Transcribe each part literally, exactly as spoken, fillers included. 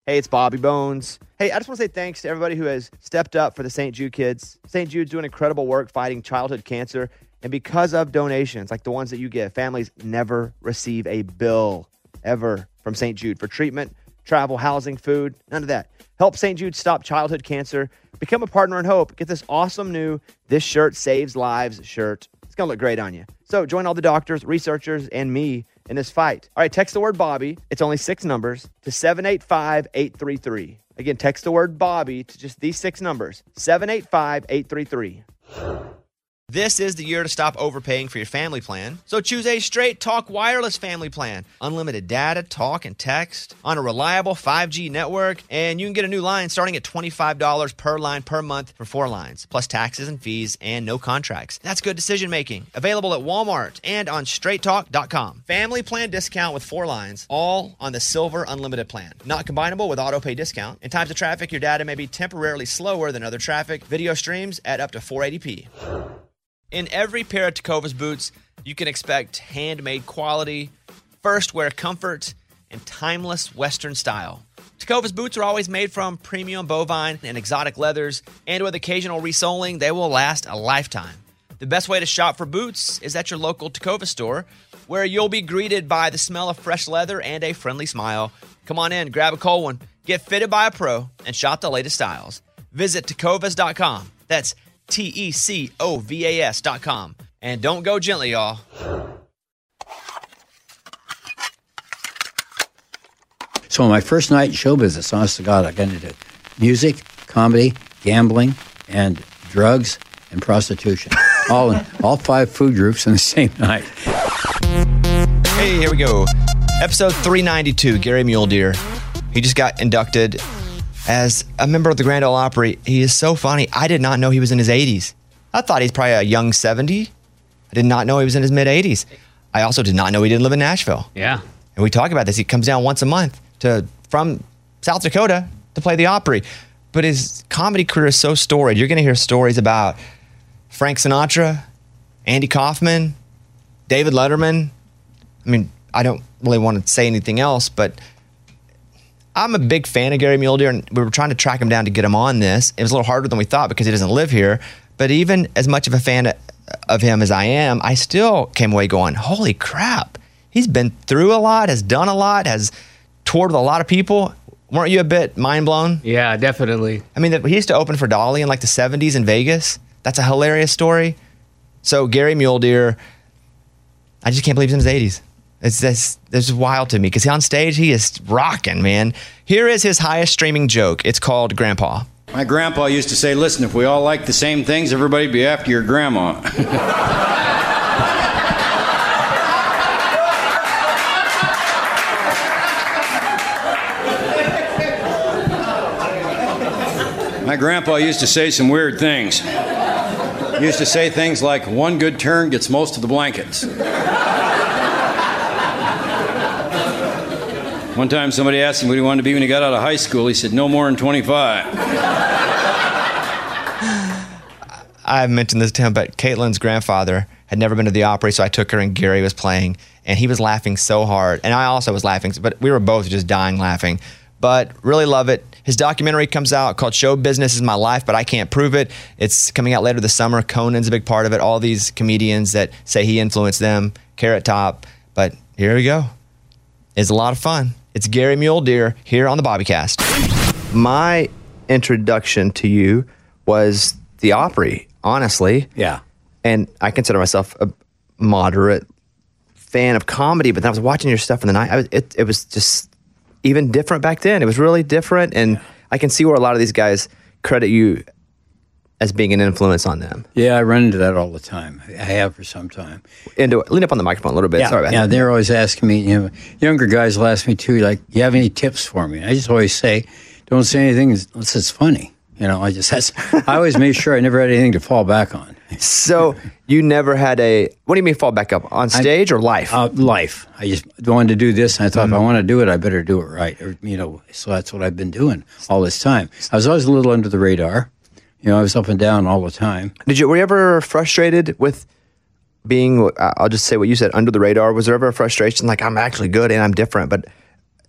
Hey, it's Bobby Bones. Hey, I just want to say thanks to everybody who has stepped up for the Saint Jude kids. Saint Jude's doing incredible work fighting childhood cancer. And because of donations like the ones that you give, families never receive a bill ever from Saint Jude for treatment, travel, housing, food, none of that. Help Saint Jude stop childhood cancer. Become a partner in hope. Get this awesome new This Shirt Saves Lives shirt. It's going to look great on you. So join all the doctors, researchers, and me in this fight. All right, text the word Bobby. It's only six numbers to seven eight five, eight three three. Again, text the word Bobby to just these six numbers, seven eight five, eight three three. This is the year to stop overpaying for your family plan. So choose a Straight Talk Wireless family plan. Unlimited data, talk, and text on a reliable five G network. And you can get a new line starting at twenty-five dollars per line per month for four lines, plus taxes and fees and no contracts. That's good decision making. Available at Walmart and on straight talk dot com. Family plan discount with four lines, all on the Silver Unlimited plan. Not combinable with auto pay discount. In times of traffic, your data may be temporarily slower than other traffic. Video streams at up to four eighty p. In every pair of Tecovas boots, you can expect handmade quality, first wear comfort, and timeless Western style. Tecovas boots are always made from premium bovine and exotic leathers, and with occasional resoling, they will last a lifetime. The best way to shop for boots is at your local Tecovas store, where you'll be greeted by the smell of fresh leather and a friendly smile. Come on in, grab a cold one, get fitted by a pro, and shop the latest styles. Visit tecovas dot com. That's T E C O V A S dot com. And don't go gently, y'all. So my first night in show business, honest to God, I got into music, comedy, gambling, and drugs and prostitution. all in, all five food groups in the same night. Hey, here we go. Episode three ninety-two, Gary Mule Deer. He just got inducted as a member of the Grand Ole Opry. He is so funny. I did not know he was in his eighties. I thought he's probably a young seventy. I did not know he was in his mid-eighties. I also did not know he didn't live in Nashville. Yeah. And we talk about this. He comes down once a month to from South Dakota to play the Opry. But his comedy career is so storied. You're going to hear stories about Frank Sinatra, Andy Kaufman, David Letterman. I mean, I don't really want to say anything else, but I'm a big fan of Gary Mule Deer, and we were trying to track him down to get him on this. It was a little harder than we thought because he doesn't live here. But even as much of a fan of him as I am, I still came away going, holy crap. He's been through a lot, has done a lot, has toured with a lot of people. Weren't you a bit mind blown? Yeah, definitely. I mean, he used to open for Dolly in like the seventies in Vegas. That's a hilarious story. So Gary Mule Deer, I just can't believe he's in his eighties. It's just, it's just wild to me because on stage, he is rocking, man. Here is his highest streaming joke. It's called Grandpa. My grandpa used to say, listen, if we all like the same things, everybody'd be after your grandma. My grandpa used to say some weird things. He used to say things like, one good turn gets most of the blankets. One time somebody asked him what he wanted to be when he got out of high school. He said, no more than twenty-five. I've mentioned this to him, but Caitlin's grandfather had never been to the Opry, so I took her and Gary was playing, and he was laughing so hard. And I also was laughing, but we were both just dying laughing. But really love it. His documentary comes out called Show Business Is My Life, but I Can't Prove It. It's coming out later this summer. Conan's a big part of it. All these comedians that say he influenced them. Carrot Top. But here we go. It's a lot of fun. It's Gary Mule Deer here on the Bobbycast. My introduction to you was the Opry, honestly. Yeah. And I consider myself a moderate fan of comedy, but then I was watching your stuff in the night. I was, it, it was just even different back then. It was really different, and yeah. I can see where a lot of these guys credit you as being an influence on them. Yeah, I run into that all the time. I have for some time. And lean up on the microphone a little bit. Yeah, Sorry about yeah, that. They're always asking me, you know, younger guys will ask me too, like, you have any tips for me? And I just always say, don't say anything unless it's funny. You know, I just, that's, I always made sure I never had anything to fall back on. So you never had a, what do you mean fall back up? On stage I, or life? Uh, life. I just wanted to do this, and I thought, mm-hmm. if I want to do it, I better do it right. Or, you know, so that's what I've been doing all this time. I was always a little under the radar. You know, I was up and down all the time. Did you, were you ever frustrated with being, I'll just say what you said, under the radar? Was there ever a frustration, like, I'm actually good and I'm different, but I,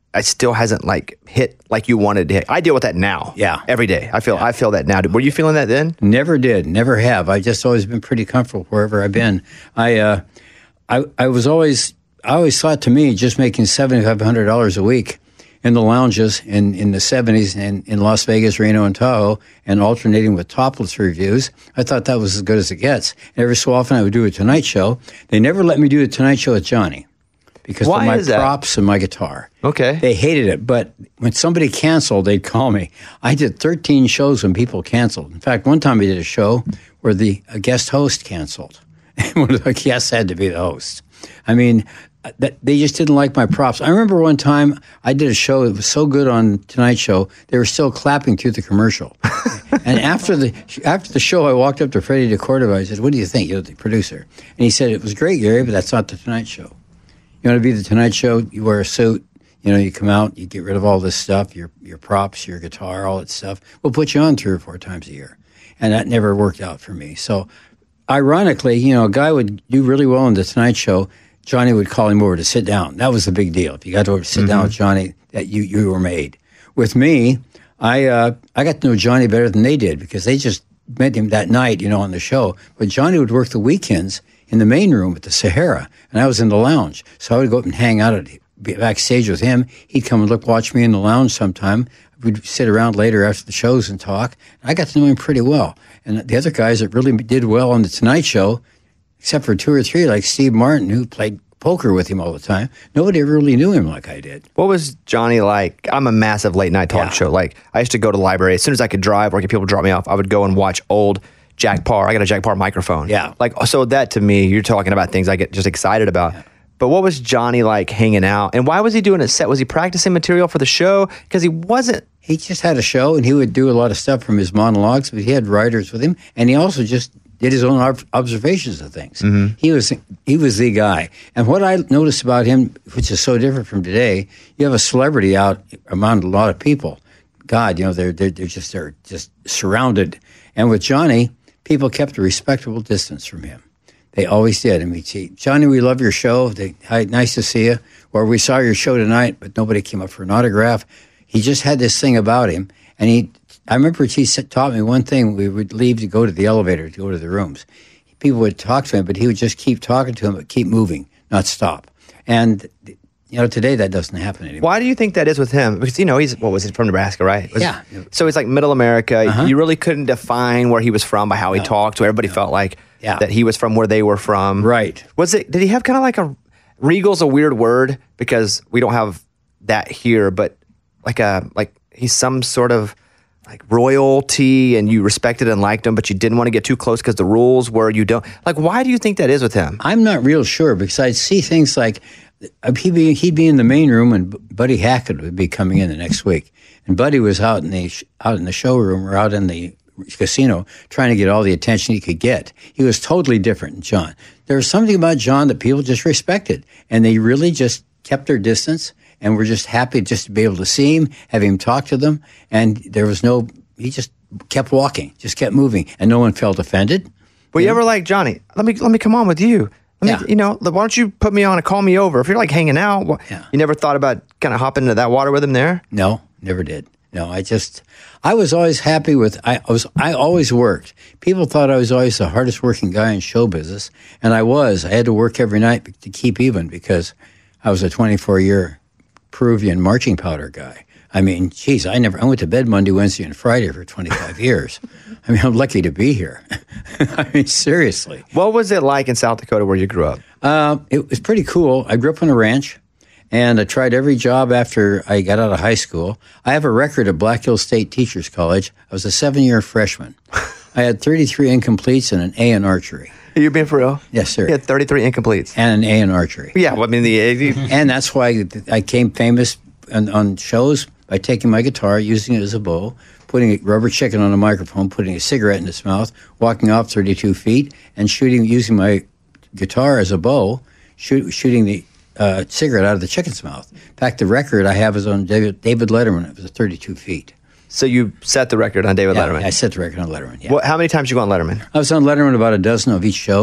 it still hasn't like hit like you wanted to hit. I deal with that now. Yeah. Every day. I feel Yeah. I feel that now. Were you feeling that then? Never did, never have. I just always been pretty comfortable wherever I've been. I, uh, I, I was always, I always thought to me, just making seven thousand five hundred dollars a week in the lounges in, in the seventies and in Las Vegas, Reno, and Tahoe, and alternating with topless reviews, I thought that was as good as it gets. And every so often I would do a Tonight Show. They never let me do a Tonight Show with Johnny because Why of my is that? props and my guitar. Okay. They hated it, but when somebody canceled, they'd call me. I did thirteen shows when people canceled. In fact, one time I did a show where the a guest host canceled. One of the guests had to be the host. I mean, that they just didn't like my props. I remember one time I did a show that was so good on Tonight Show, they were still clapping through the commercial. And after the after the show, I walked up to Freddie DeCordova. I said, "What do you think?" You're the producer. And he said, "It was great, Gary, but that's not the Tonight Show. You want to be the Tonight Show, you wear a suit, you know, you come out, you get rid of all this stuff, your your props, your guitar, all that stuff. We'll put you on three or four times a year." And that never worked out for me. So ironically, you know, a guy would do really well in the Tonight Show. Johnny would call him over to sit down. That was the big deal. If you got to sit mm-hmm. down with Johnny, that you, you were made. With me, I uh, I got to know Johnny better than they did because they just met him that night, you know, on the show. But Johnny would work the weekends in the main room at the Sahara, and I was in the lounge. So I would go up and hang out at backstage with him. He'd come and look, watch me in the lounge sometime. We'd sit around later after the shows and talk. I got to know him pretty well. And the other guys that really did well on the Tonight Show, except for two or three, like Steve Martin, who played poker with him all the time, nobody ever really knew him like I did. What was Johnny like? I'm a massive late night talk Yeah. show. Like, I used to go to the library. As soon as I could drive or get people to drop me off, I would go and watch old Jack Parr. I got a Jack Parr microphone. Yeah. Like, so that to me, you're talking about things I get just excited about. Yeah. But what was Johnny like hanging out? And why was he doing a set? Was he practicing material for the show? Because he wasn't. He just had a show, and he would do a lot of stuff from his monologues, but he had writers with him, and he also just did his own ob- observations of things. Mm-hmm. He was he was the guy. And what I noticed about him, which is so different from today, you have a celebrity out among a lot of people. God, you know, they're they're, they're just they're just surrounded. And with Johnny, people kept a respectable distance from him. They always did. I mean, see, Johnny, we love your show. They, hi, nice to see you. Or we saw your show tonight, but nobody came up for an autograph. He just had this thing about him. And he, I remember he taught me one thing. We would leave to go to the elevator, to go to the rooms. People would talk to him, but he would just keep talking to him, but keep moving, not stop. And, you know, today that doesn't happen anymore. Why do you think that is with him? Because, you know, he's, what was he, from Nebraska, right? Was, yeah. So he's like middle America. Uh-huh. You really couldn't define where he was from by how he No. talked. So everybody No. felt like Yeah. that he was from where they were from. Right. Was it, did he have kind of like a, regal's a weird word because we don't have that here, but like a, like he's some sort of like royalty and you respected and liked him, but you didn't want to get too close because the rules were you don't. Like, why do you think that is with him? I'm not real sure because I'd see things like he'd be, he'd be in the main room and Buddy Hackett would be coming in the next week. And Buddy was out in the out in the showroom or out in the casino trying to get all the attention he could get. He was totally different than John. There was something about John that people just respected, and they really just kept their distance and were just happy just to be able to see him, have him talk to them, and there was no, he just kept walking, just kept moving, and no one felt offended. Well, you, you ever like, Johnny, let me let me come on with you. Let me, Yeah. You know, why don't you put me on and call me over? If you're like hanging out, wh- Yeah. you never thought about kind of hopping into that water with him there? No, never did. No, I just, I was always happy with, I was, I always worked. People thought I was always the hardest working guy in show business, and I was. I had to work every night to keep even because I was a twenty-four year Peruvian marching powder guy. I mean, geez, I never, I went to bed Monday, Wednesday, and Friday for twenty-five years. I mean, I'm lucky to be here. I mean, seriously. What was it like in South Dakota where you grew up? Uh, it was pretty cool. I grew up on a ranch. And I tried every job after I got out of high school. I have a record at Black Hills State Teachers College. I was a seven-year freshman. I had thirty-three incompletes and an A in archery. Are you being for real? Yes, sir. You had thirty-three incompletes. And an A in archery. Yeah, well, I mean, the And that's why I became famous on, on shows by taking my guitar, using it as a bow, putting a rubber chicken on a microphone, putting a cigarette in his mouth, walking off thirty-two feet, and shooting using my guitar as a bow, shoot, shooting the Uh, cigarette out of the chicken's mouth. In fact, the record I have is on David, David Letterman. It was thirty-two feet. So you set the record on David Yeah, Letterman. I set the record on Letterman, yeah. What, how many times did you go on Letterman? I was on Letterman about a dozen of each shows,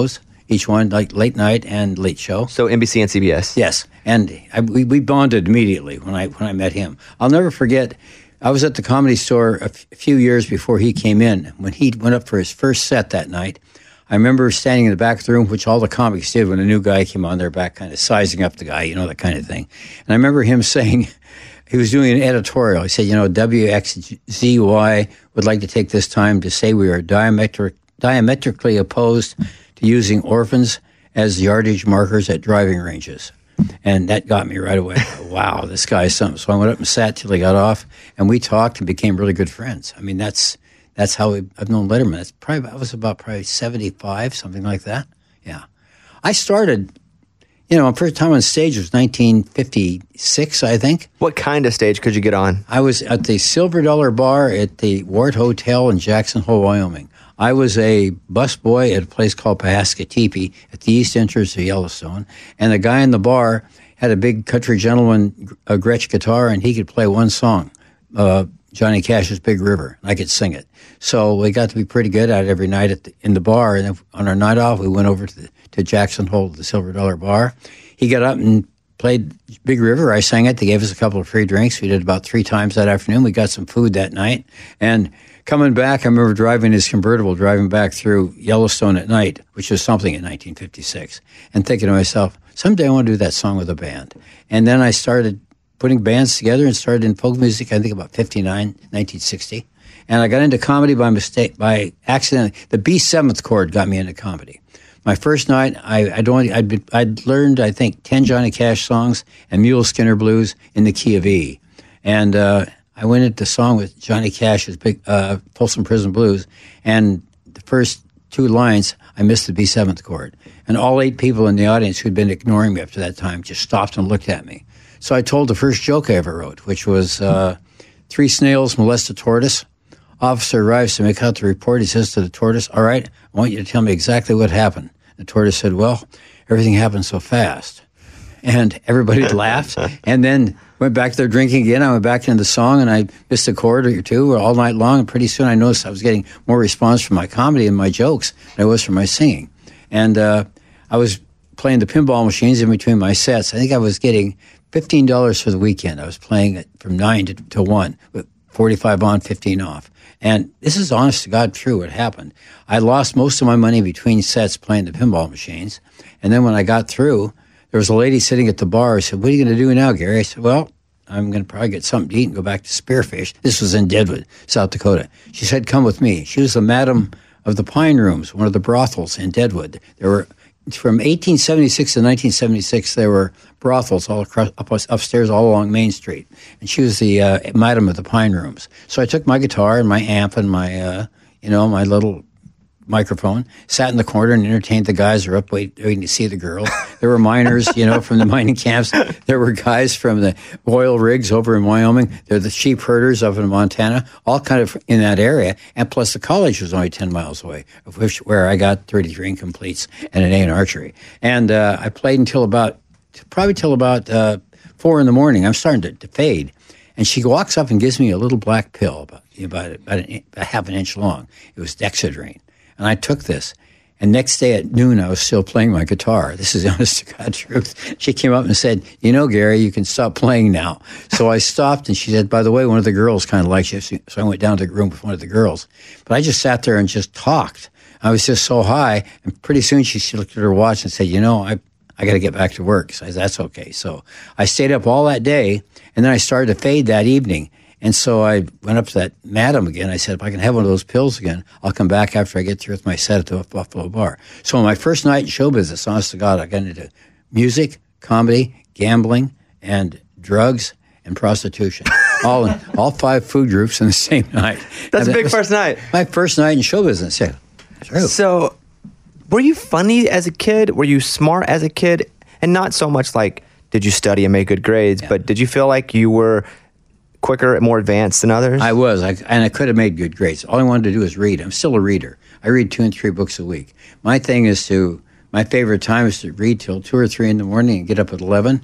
each one, like Late Night and Late Show. So N B C and C B S. Yes, and I, we, we bonded immediately when I when I met him. I'll never forget, I was at the Comedy Store a, f- a few years before he came in. When he went up for his first set that night, I remember standing in the back of the room, which all the comics did when a new guy came on, they're back kind of sizing up the guy, you know, that kind of thing. And I remember him saying, he was doing an editorial. He said, you know, W X Z Y would like to take this time to say we are diametric, diametrically opposed to using orphans as yardage markers at driving ranges. And that got me right away. Wow, this guy is something. So I went up and sat till he got off, and we talked and became really good friends. I mean, that's that's how we, I've known Letterman. That's probably, I was about probably seventy-five, something like that. Yeah. I started, you know, my first time on stage was nineteen fifty-six, I think. What kind of stage could you get on? I was at the Silver Dollar Bar at the Ward Hotel in Jackson Hole, Wyoming. I was a busboy at a place called Pahaska Teepee at the east entrance of Yellowstone, and the guy in the bar had a big country gentleman, a Gretsch guitar, and he could play one song, uh, Johnny Cash's Big River. I could sing it. So we got to be pretty good at it every night at the, in the bar, and then on our night off, we went over to, the, to Jackson Hole, the Silver Dollar Bar. He got up and played Big River. I sang it. They gave us a couple of free drinks. We did about three times that afternoon. We got some food that night, and coming back, I remember driving his convertible, driving back through Yellowstone at night, which was something in nineteen fifty-six, and thinking to myself, someday I want to do that song with a band. And then I started putting bands together and started in folk music, I think about fifty-nine, nineteen sixty. And I got into comedy by mistake, by accident. The B seventh chord got me into comedy. My first night, I, I'd only, I'd, been, I'd learned, I think, ten Johnny Cash songs and Mule Skinner blues in the key of E. And, uh, I went into the song with Johnny Cash's big uh, Folsom Prison Blues, and the first two lines, I missed the B seventh chord. And all eight people in the audience who'd been ignoring me up to that time just stopped and looked at me. So I told the first joke I ever wrote, which was, uh, three snails molest a tortoise. Officer arrives to make out the report. He says to the tortoise, all right, I want you to tell me exactly what happened. The tortoise said, well, everything happened so fast. And everybody laughed, and then went back there drinking again. I went back into the song, and I missed a chord or two all night long. And pretty soon I noticed I was getting more response from my comedy and my jokes than I was from my singing. And uh, I was playing the pinball machines in between my sets. I think I was getting fifteen dollars for the weekend. I was playing it from nine to, to one with forty-five on, fifteen off. And this is honest to God true what happened. I lost most of my money between sets playing the pinball machines. And then when I got through, there was a lady sitting at the bar. I said, what are you going to do now, Gary? I said, well, I'm going to probably get something to eat and go back to Spearfish. This was in Deadwood, South Dakota. She said, come with me. She was the madam of the Pine Rooms, one of the brothels in Deadwood. There were, from eighteen seventy-six to nineteen seventy-six, there were brothels all across, up, upstairs all along Main Street. And she was the uh, madam of the Pine Rooms. So I took my guitar and my amp and my, uh, you know, my little microphone, sat in the corner and entertained the guys who were up wait, waiting to see the girls. There were miners, you know, from the mining camps. There were guys from the oil rigs over in Wyoming. There were the sheep herders up in Montana, all kind of in that area. And plus the college was only ten miles away, of which, where I got thirty-three incompletes and an A in archery. And uh, I played until about, probably till about uh, four in the morning. I'm starting to, to fade. And she walks up and gives me a little black pill, about, about, about, an, about half an inch long. It was Dexedrine. And I took this. And next day at noon, I was still playing my guitar. This is honest to God truth. She came up and said, you know, Gary, you can stop playing now. So I stopped, and she said, by the way, one of the girls kind of likes you. So I went down to the room with one of the girls. But I just sat there and just talked. I was just so high. And pretty soon she, she looked at her watch and said, you know, I I got to get back to work. So I said, that's okay. So I stayed up all that day, and then I started to fade that evening. And so I went up to that madam again. I said, if I can have one of those pills again, I'll come back after I get through with my set at the Buffalo Bar. So my first night in show business, honest to God, I got into music, comedy, gambling, and drugs and prostitution. all in, all five food groups in the same night. That's and a big first night. My first night in show business, yeah. True. So were you funny as a kid? Were you smart as a kid? And not so much like, did you study and make good grades, yeah. but did you feel like you were quicker, more advanced than others? I was, I, and I could have made good grades. All I wanted to do was read. I'm still a reader. I read two and three books a week. My thing is to, my favorite time is to read till two or three in the morning and get up at eleven,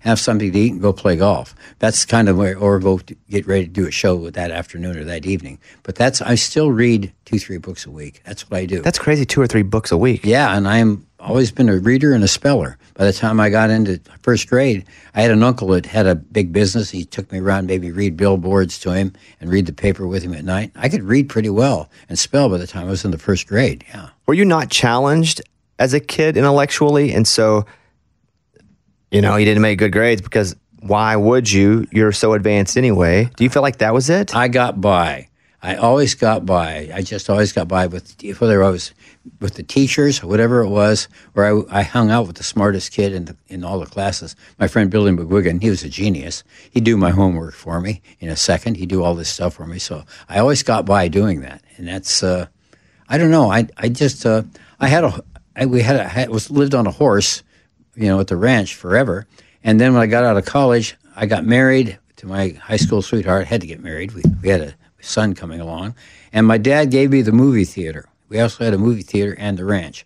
have something to eat, and go play golf. That's kind of where, or go to get ready to do a show that afternoon or that evening. But that's, I still read two, three books a week. That's what I do. That's crazy, two or three books a week. Yeah, and I'm always been a reader and a speller. By the time I got into first grade, I had an uncle that had a big business. He took me around, maybe read billboards to him and read the paper with him at night. I could read pretty well and spell by the time I was in the first grade, yeah. Were you not challenged as a kid intellectually? And so, you know, you didn't make good grades because why would you? You're so advanced anyway. Do you feel like that was it? I got by. I always got by. I just always got by with, whether I was with the teachers, whatever it was, or I, I hung out with the smartest kid in the, in all the classes. My friend Billy McGuigan, he was a genius. He'd do my homework for me in a second. He'd do all this stuff for me. So I always got by doing that. And that's, uh, I don't know. I I just, uh, I had a, I, we had a, had, was lived on a horse, you know, at the ranch forever. And then when I got out of college, I got married to my high school sweetheart. Had to get married. We we had a son coming along, and my dad gave me the movie theater. We also had a movie theater and the ranch.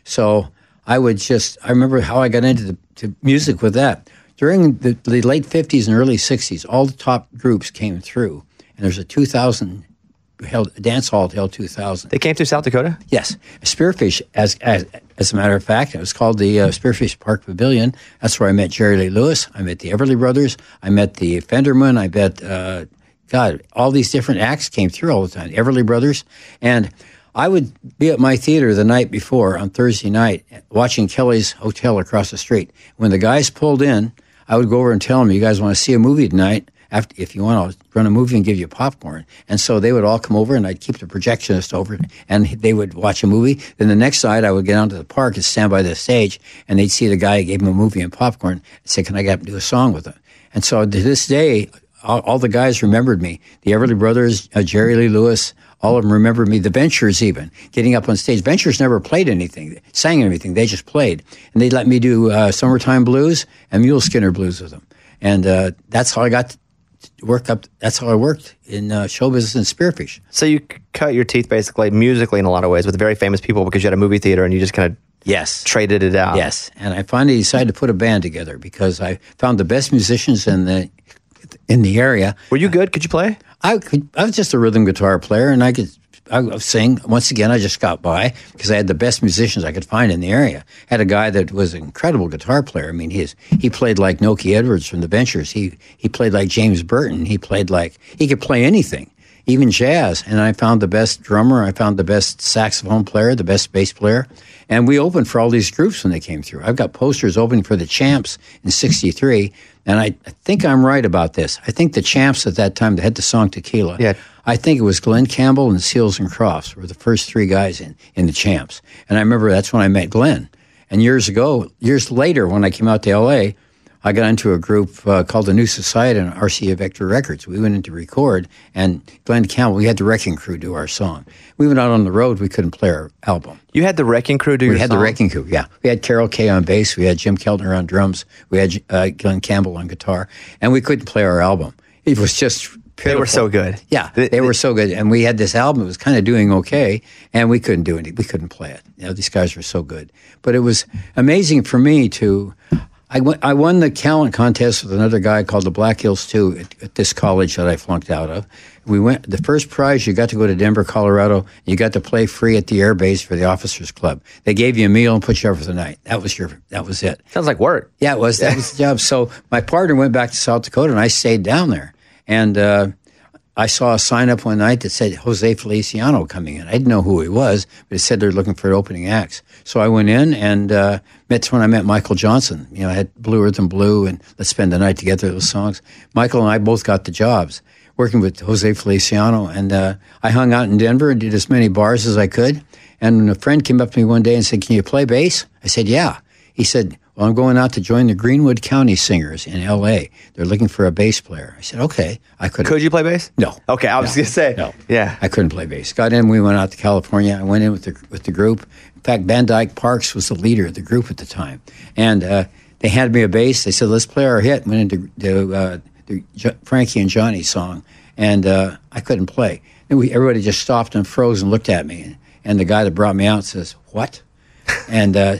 So I would just, I remember how I got into the to music with that. During the, the late fifties and early sixties, all the top groups came through, and there's a two thousand, held, a dance hall held two thousand. They came through South Dakota? Yes. Spearfish, as as, as a matter of fact, it was called the uh, Spearfish Park Pavilion. That's where I met Jerry Lee Lewis. I met the Everly Brothers. I met the Fenderman. I met... Uh, God, all these different acts came through all the time, Everly Brothers. And I would be at my theater the night before on Thursday night watching Kelly's Hotel across the street. When the guys pulled in, I would go over and tell them, you guys want to see a movie tonight? After, if you want, I'll run a movie and give you popcorn. And so they would all come over, and I'd keep the projectionist over, and they would watch a movie. Then the next night, I would get out to the park and stand by the stage, and they'd see the guy who gave them a movie and popcorn and say, can I get up and do a song with them? And so to this day, All, all the guys remembered me. The Everly Brothers, uh, Jerry Lee Lewis, all of them remembered me. The Ventures even, getting up on stage. Ventures never played anything, sang anything. They just played. And they'd let me do uh, Summertime Blues and Mule Skinner Blues with them. And uh, that's how I got to work up. That's how I worked in uh, show business and Spearfish. So you c- cut your teeth basically musically in a lot of ways with very famous people because you had a movie theater and you just kind of Yes. traded it out. Yes. And I finally decided to put a band together because I found the best musicians in the in the area. Were you good? Could you play? I could. I was just a rhythm guitar player, and I could I would sing. Once again, I just got by because I had the best musicians I could find in the area. I had a guy that was an incredible guitar player. I mean, he's he played like Nokie Edwards from the Ventures. He he played like James Burton. He played like he could play anything, even jazz. And I found the best drummer. I found the best saxophone player, the best bass player. And we opened for all these groups when they came through. I've got posters opening for the Champs in sixty-three. And I, I think I'm right about this. I think the Champs at that time, they had the song Tequila. Yeah. I think it was Glenn Campbell and Seals and Crofts were the first three guys in, in the Champs. And I remember that's when I met Glenn. And years ago, years later, when I came out to L A, I got into a group uh, called the New Society on R C A Victor Records. We went in to record, and Glenn Campbell, we had the Wrecking Crew do our song. We went out on the road, we couldn't play our album. You had the Wrecking Crew do your We had song? the Wrecking Crew, yeah. We had Carol Kay on bass, we had Jim Keltner on drums, we had uh, Glenn Campbell on guitar, and we couldn't play our album. It was just pitiful. They were so good. Yeah, The- they the- were so good. And we had this album, it was kind of doing okay, and we couldn't do anything. We couldn't play it. You know, these guys were so good. But it was amazing for me to... I won, I won the talent contest with another guy called the Black Hills two at, at this college that I flunked out of. We went. The first prize, you got to go to Denver, Colorado. You got to play free at the air base for the officers club. They gave you a meal and put you up for the night. That was your. That was it. Sounds like work. Yeah, it was. That was the job. So my partner went back to South Dakota, and I stayed down there. And uh, I saw a sign up one night that said Jose Feliciano coming in. I didn't know who he was, but it said they're looking for opening acts. So I went in, and uh, that's when I met Michael Johnson. You know, I had Blue Earth and Blue and Let's Spend the Night Together, those songs. Michael and I both got the jobs working with Jose Feliciano. And uh, I hung out in Denver and did as many bars as I could. And a friend came up to me one day and said, "Can you play bass?" I said, "Yeah." He said, "Well, I'm going out to join the Greenwood County Singers in L A. They're looking for a bass player." I said, "Okay." I couldn't. Could you play bass? No. Okay, I was No. going to say. No. Yeah. I couldn't play bass. Got in, we went out to California. I went in with the with the group. In fact, Van Dyke Parks was the leader of the group at the time. And uh, they handed me a bass. They said, "Let's play our hit." Went into to, uh, the jo- Frankie and Johnny song. And uh, I couldn't play. And we, everybody just stopped and froze and looked at me. And, and the guy that brought me out says, "What?" and uh,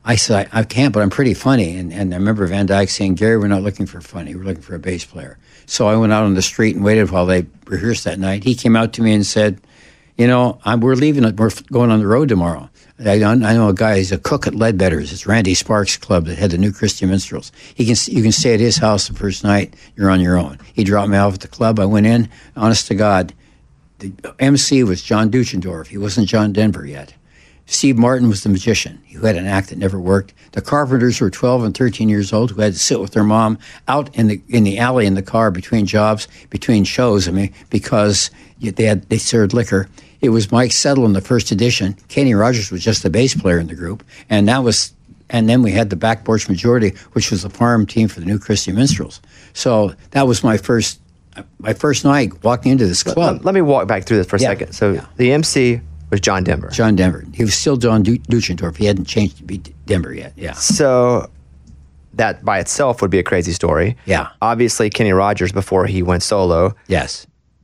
I said, I, I can't, but I'm pretty funny. And, and I remember Van Dyke saying, Gary, we're not looking for funny. We're looking for a bass player. So I went out on the street and waited while they rehearsed that night. He came out to me and said, you know, I'm, we're leaving, we're going on the road tomorrow. I, I know a guy, he's a cook at Leadbetter's. It's Randy Sparks' club that had the New Christian Minstrels. He can, you can stay at his house the first night. You're on your own. He dropped me off at the club. I went in. Honest to God, the M C was John Duchendorf. He wasn't John Denver yet. Steve Martin was the magician who had an act that never worked. The Carpenters were twelve and thirteen years old who had to sit with their mom out in the in the alley in the car between jobs, between shows, I mean, because they had they served liquor. It was Mike Settle in the first edition. Kenny Rogers was just the bass player in the group. And that was and then we had the Back Porch Majority, which was the farm team for the New Christian Minstrels. So that was my first my first night walking into this club. Let, let me walk back through this for a yeah. second. So yeah. the M C was John Denver. John Denver. He was still John du- Duchendorf. He hadn't changed to be Denver yet. Yeah. So that by itself would be a crazy story. Yeah. Obviously, Kenny Rogers, before he went solo, Yes.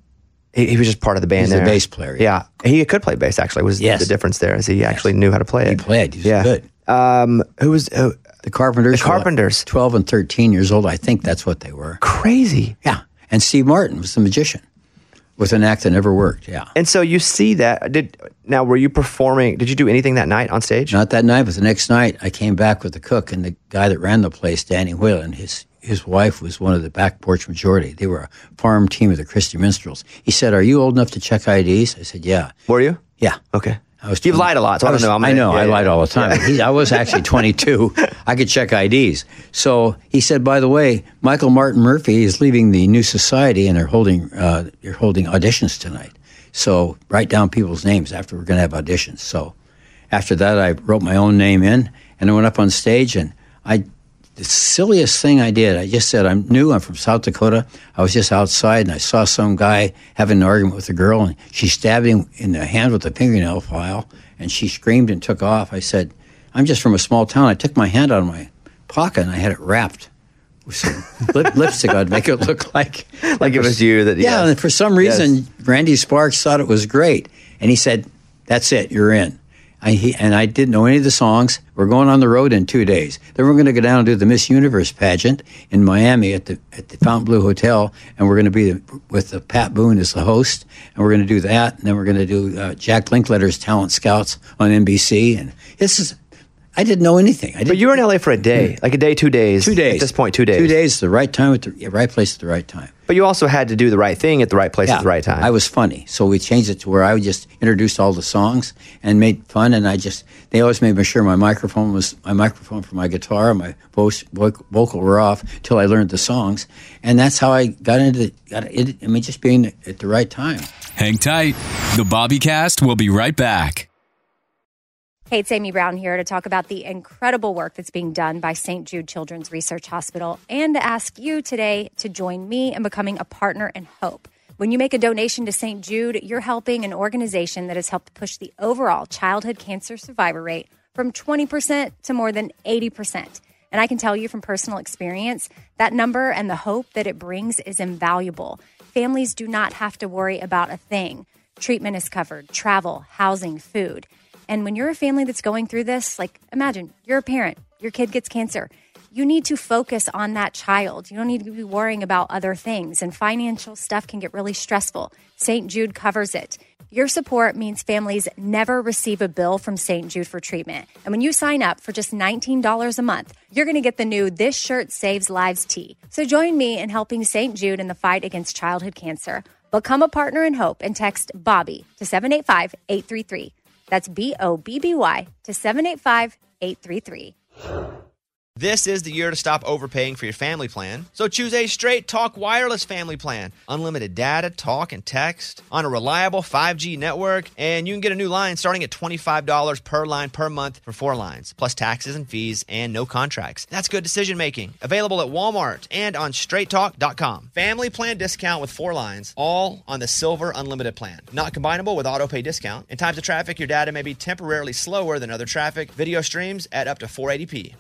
he, he was just part of the band. He's there. a bass player. Yeah. He could play bass, actually, was Yes. the difference there, is he Yes. actually knew how to play it. He played. He was yeah. good. Um, who was who, The Carpenters. The Carpenters. Were twelve and thirteen years old. I think that's what they were. crazy. Yeah. And Steve Martin was the magician with an act that never worked. Yeah. And so you see that. Did Now, were you performing? Did you do anything that night on stage? Not that night, but the next night I came back with the cook and the guy that ran the place, Danny Whalen. His his wife was one of the Back Porch Majority. They were a farm team of the Christian Minstrels. He said, "Are you old enough to check I Ds?" I said, "Yeah." Were you? Yeah. Okay. I was You've twenty lied a lot, so I, I, was, don't know. I'm I gonna, know. yeah, I yeah, lied yeah. all the time. He, I was actually twenty-two. I could check I Ds. So he said, by the way, Michael Martin Murphy is leaving the New Society, and they're holding uh, they're holding auditions tonight. So write down people's names after we're going to have auditions. So after that, I wrote my own name in, and I went up on stage, and I. The silliest thing I did, I just said, I'm new, I'm from South Dakota. I was just outside, and I saw some guy having an argument with a girl, and she stabbed him in the hand with a fingernail file, and she screamed and took off. I said, I'm just from a small town. I took my hand out of my pocket, and I had it wrapped with some lip, lipstick on to make it look like... Like it was you. That Yeah, yes. and for some reason, Yes. Randy Sparks thought it was great, and he said, that's it, you're in. I, he, and I didn't know any of the songs. We're going on the road in two days. Then we're going to go down and do the Miss Universe pageant in Miami at the at the Fontainebleau Hotel, and we're going to be the, with the Pat Boone as the host, and we're going to do that, and then we're going to do uh, Jack Linkletter's Talent Scouts on N B C, and this is. I didn't know anything. I didn't, But you were in L A for a day, like a day, two days. two days. At this point, two days. Two days, the right time at the right place at the right time. But you also had to do the right thing at the right place at the right time. I was funny, so we changed it to where I would just introduced all the songs and made fun. And I just they always made sure my microphone was my microphone for my guitar, and my voice, vocal were off till I learned the songs, and that's how I got into got it. I mean, just being at the right time. Hang tight. The Bobby Cast will be right back. Hey, it's Amy Brown here to talk about the incredible work that's being done by Saint Jude Children's Research Hospital and to ask you today to join me in becoming a partner in hope. When you make a donation to Saint Jude, you're helping an organization that has helped push the overall childhood cancer survivor rate from twenty percent to more than eighty percent. And I can tell you from personal experience, that number and the hope that it brings is invaluable. Families do not have to worry about a thing. Treatment is covered, travel, housing, food. And when you're a family that's going through this, like imagine you're a parent, your kid gets cancer. You need to focus on that child. You don't need to be worrying about other things, and financial stuff can get really stressful. Saint Jude covers it. Your support means families never receive a bill from Saint Jude for treatment. And when you sign up for just nineteen dollars a month, you're going to get the new This Shirt Saves Lives tee. So join me in helping Saint Jude in the fight against childhood cancer. Become a partner in hope and text BOBBY to seven eight five, eight three three. That's B O B B Y to seven eight five, eight three three. This is the year to stop overpaying for your family plan. So choose a Straight Talk wireless family plan. Unlimited data, talk, and text on a reliable five G network. And you can get a new line starting at twenty-five dollars per line per month for four lines, plus taxes and fees and no contracts. That's good decision making. Available at Walmart and on straight talk dot com. Family plan discount with four lines, all on the Silver Unlimited plan. Not combinable with auto pay discount. In times of traffic, your data may be temporarily slower than other traffic. Video streams at up to four eighty p.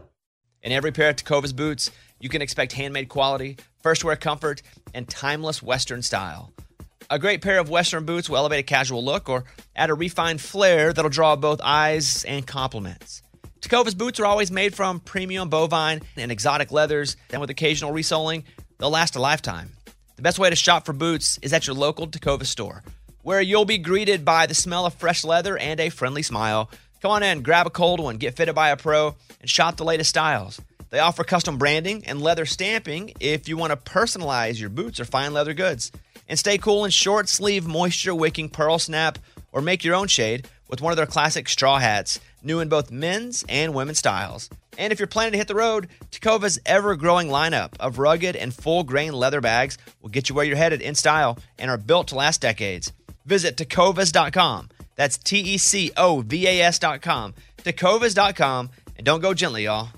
In every pair of Tecovas boots, you can expect handmade quality, first wear comfort, and timeless Western style. A great pair of Western boots will elevate a casual look or add a refined flair that'll draw both eyes and compliments. Tecovas boots are always made from premium bovine and exotic leathers, and with occasional resoling, they'll last a lifetime. The best way to shop for boots is at your local Tecovas store, where you'll be greeted by the smell of fresh leather and a friendly smile. Come on in, grab a cold one, get fitted by a pro, and shop the latest styles. They offer custom branding and leather stamping if you want to personalize your boots or fine leather goods. And stay cool in short sleeve, moisture wicking pearl snap, or make your own shade with one of their classic straw hats, new in both men's and women's styles. And if you're planning to hit the road, Tecovas' ever-growing lineup of rugged and full-grain leather bags will get you where you're headed in style and are built to last decades. Visit tecovas dot com. That's T E C O V A S dot com. tecovas dot com. And don't go gently, y'all.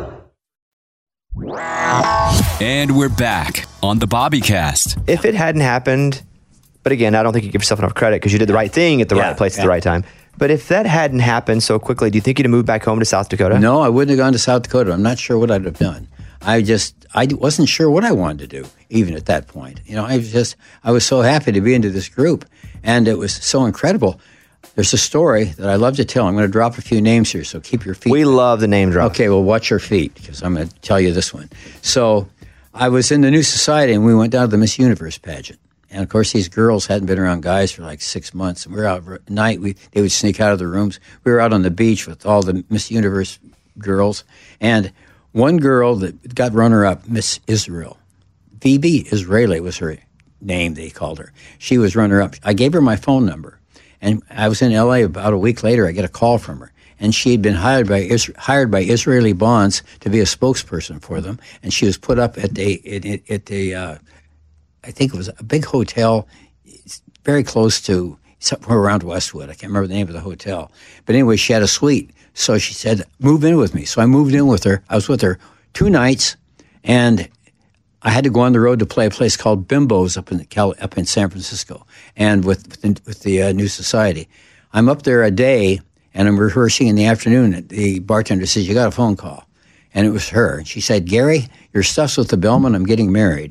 And we're back on the Bobbycast. If it hadn't happened, but again, I don't think you give yourself enough credit because you did the right thing at the Yeah, right place yeah. at the right time. But if that hadn't happened so quickly, do you think you'd have moved back home to South Dakota? No, I wouldn't have gone to South Dakota. I'm not sure what I'd have done. I just, I wasn't sure what I wanted to do, even at that point. You know, I was just, I was so happy to be into this group, and it was so incredible. There's a story that I love to tell. I'm going to drop a few names here, so keep your feet. We love the name drop. Okay, well, watch your feet, because I'm going to tell you this one. So I was in the New Society, and we went down to the Miss Universe pageant. And, of course, these girls hadn't been around guys for like six months. And we were out at night. We, they would sneak out of the rooms. We were out on the beach with all the Miss Universe girls. And one girl that got runner-up, Miss Israel, V B Israeli was her name, they called her. She was runner-up. I gave her my phone number. And I was in L A about a week later. I get a call from her. And she had been hired by hired by Israeli Bonds to be a spokesperson for them. And she was put up at the, at the uh, I think it was a big hotel very close to somewhere around Westwood. I can't remember the name of the hotel. But anyway, she had a suite. So she said, move in with me. So I moved in with her. I was with her two nights, and I had to go on the road to play a place called Bimbo's up in Cal- up in San Francisco, and with with the, with the uh, New Society. I'm up there a day, and I'm rehearsing in the afternoon. The bartender says, you got a phone call. And it was her. And she said, Gary, your stuff's with the Bellman. I'm getting married.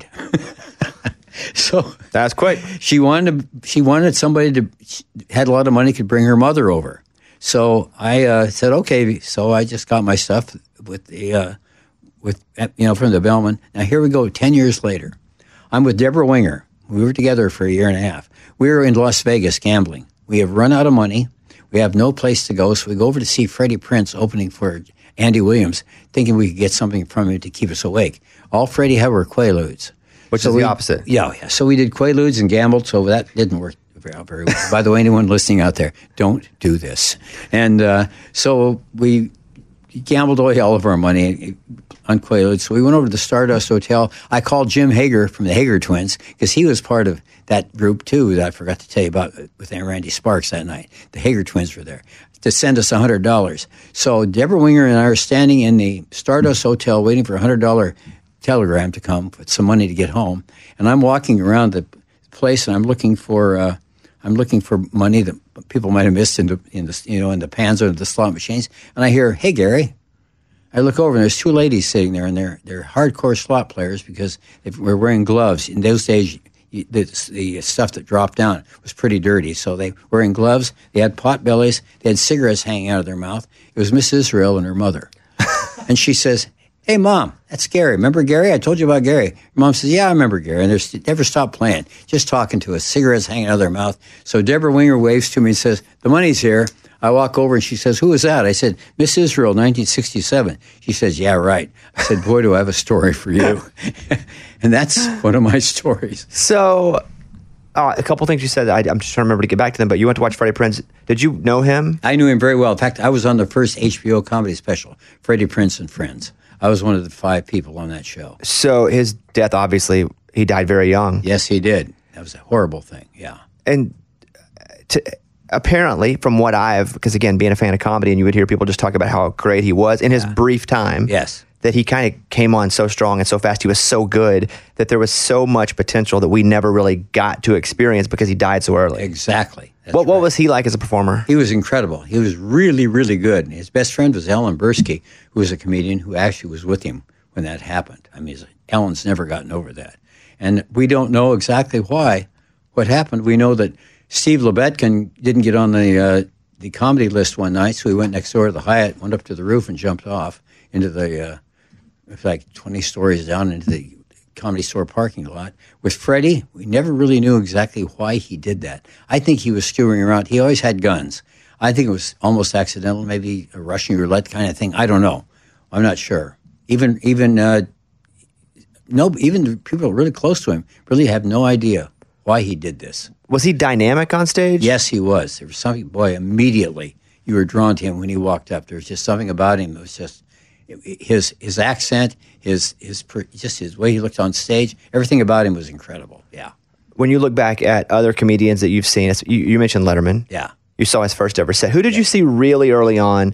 So That's quick. She wanted to, she wanted somebody to had a lot of money, could bring her mother over. So I uh, said okay. So I just got my stuff with the uh, with you know from the Bellman. Now here we go. Ten years later, I'm with Deborah Winger. We were together for a year and a half. We were in Las Vegas gambling. We have run out of money. We have no place to go, so we go over to see Freddie Prinze opening for Andy Williams, thinking we could get something from him to keep us awake. All Freddie had were Quaaludes. Which So is the we- opposite. Yeah, yeah. So we did Quaaludes and gambled, so that didn't work very, very well. By the way, anyone listening out there, don't do this. And uh, so we gambled away all of our money on Quaaludes. So we went over to the Stardust Hotel. I called Jim Hager from the Hager Twins because he was part of that group, too, that I forgot to tell you about with Randy Sparks that night. The Hager Twins were there to send us one hundred dollars. So Deborah Winger and I are standing in the Stardust Hotel waiting for a one hundred dollars telegram to come with some money to get home. And I'm walking around the place and I'm looking for uh, I'm looking for money that people might have missed in the in the you know in the pans or the slot machines. And I hear, "Hey, Gary." I look over and there's two ladies sitting there, and they're they're hardcore slot players because they were wearing gloves. In those days, you, the, the stuff that dropped down was pretty dirty, so they were wearing gloves. They had pot bellies. They had cigarettes hanging out of their mouth. It was Miss Israel and her mother, and she says, "Hey, Mom, that's Gary. Remember Gary? I told you about Gary." Her mom says, "Yeah, I remember Gary." And they never stopped playing, just talking to us, cigarettes hanging out of their mouth. So Deborah Winger waves to me and says, "The money's here." I walk over and she says, "Who is that?" I said, "Miss Israel, nineteen sixty-seven. She says, "Yeah, right." I said, "Boy, do I have a story for you." And that's one of my stories. So, uh, a couple things you said, I, I'm just trying to remember to get back to them, but you went to watch Freddie Prinze. Did you know him? I knew him very well. In fact, I was on the first H B O comedy special, Freddie Prinze and Friends. I was one of the five people on that show. So, his death, obviously, he died very young. Yes, he did. That was a horrible thing, yeah. And to, apparently, from what I've, because again, being a fan of comedy, and you would hear people just talk about how great he was in his brief time. Yes. That he kind of came on so strong and so fast. He was so good that there was so much potential that we never really got to experience because he died so early. Exactly. That's What, what right. was he like as a performer? He was incredible. He was really, really good. His best friend was Ellen Bursky, who was a comedian who actually was with him when that happened. I mean, Ellen's never gotten over that. And we don't know exactly why, what happened. We know that Steve Lebetkin didn't get on the uh, the comedy list one night, so we went next door to the Hyatt, went up to the roof, and jumped off into the, uh, it's like twenty stories down into the Comedy Store parking lot. With Freddie, we never really knew exactly why he did that. I think he was skewering around. He always had guns. I think it was almost accidental, maybe a Russian roulette kind of thing. I don't know. I'm not sure. Even even uh, no, even the people really close to him really have no idea why he did this. Was he dynamic on stage? Yes, he was. There was something, boy, immediately you were drawn to him when he walked up. There was just something about him that was just his his accent, his his just his way he looked on stage. Everything about him was incredible. Yeah. When you look back at other comedians that you've seen, you, you mentioned Letterman. Yeah. You saw his first ever set. Who did yeah. you see really early on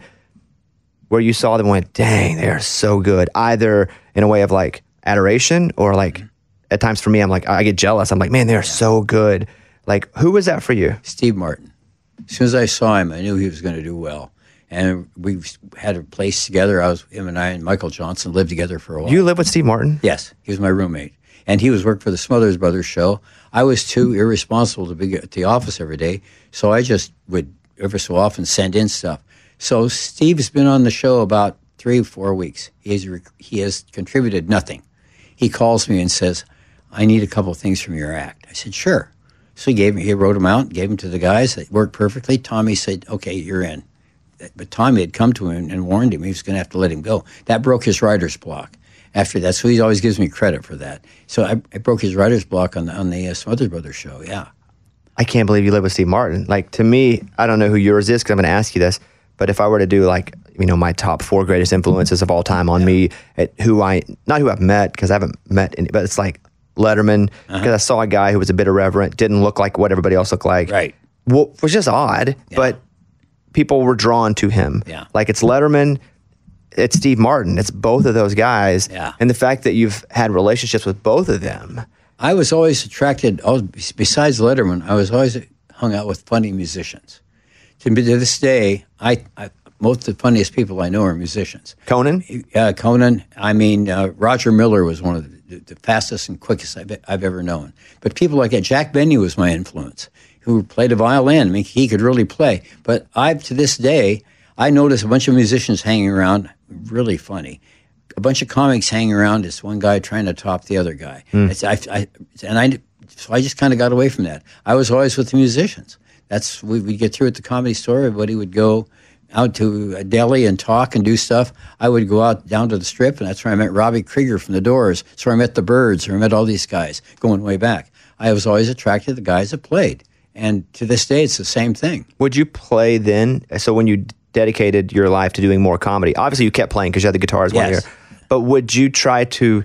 where you saw them and went, dang, they are so good? Either in a way of like adoration or like mm-hmm. at times for me, I'm like, I get jealous. I'm like, man, they are yeah. so good. Like, who was that for you? Steve Martin. As soon as I saw him, I knew he was going to do well. And we had a place together. I was, him and I and Michael Johnson lived together for a while. You lived with Steve Martin? Yes. He was my roommate. And he was working for the Smothers Brothers show. I was too irresponsible to be at the office every day, so I just would every so often send in stuff. So Steve's been on the show about three, four weeks. He has, he has contributed nothing. He calls me and says, I need a couple of things from your act. I said, sure. So he gave me, he wrote them out, gave them to the guys. They worked perfectly. Tommy said, okay, you're in. But Tommy had come to him and warned him he was going to have to let him go. That broke his writer's block. After that, so he always gives me credit for that. So I, I broke his writer's block on the on the uh, Smothers Brothers show. Yeah, I can't believe you live with Steve Martin. Like, to me, I don't know who yours is because I'm going to ask you this. But if I were to do like, you know, my top four greatest influences of all time on yeah. me, at who I not who I've met because I haven't met any, but it's like Letterman because uh-huh. I saw a guy who was a bit irreverent, didn't look like what everybody else looked like. Right, well, was just odd, yeah. but people were drawn to him. Yeah, like it's Letterman. It's Steve Martin. It's both of those guys. Yeah. And the fact that you've had relationships with both of them. I was always attracted, besides Letterman, I was always hung out with funny musicians. To this day, I, I most of the funniest people I know are musicians. Conan? Uh, Conan. I mean, uh, Roger Miller was one of the, the fastest and quickest I've, I've ever known. But people like that, Jack Benny was my influence, who played a violin. I mean, he could really play. But I've, to this day, I noticed a bunch of musicians hanging around, really funny. A bunch of comics hanging around, this one guy trying to top the other guy. Mm. It's, I, I, and I, so I just kind of got away from that. I was always with the musicians. That's we would get through at the Comedy Store. Everybody would go out to a deli and talk and do stuff. I would go out down to the Strip, and that's where I met Robbie Krieger from the Doors. That's where I met the Byrds, or I met all these guys going way back. I was always attracted to the guys that played. And to this day, it's the same thing. Would you play then? So when you dedicated your life to doing more comedy, obviously you kept playing because you had the guitars yes. one year, but would you try to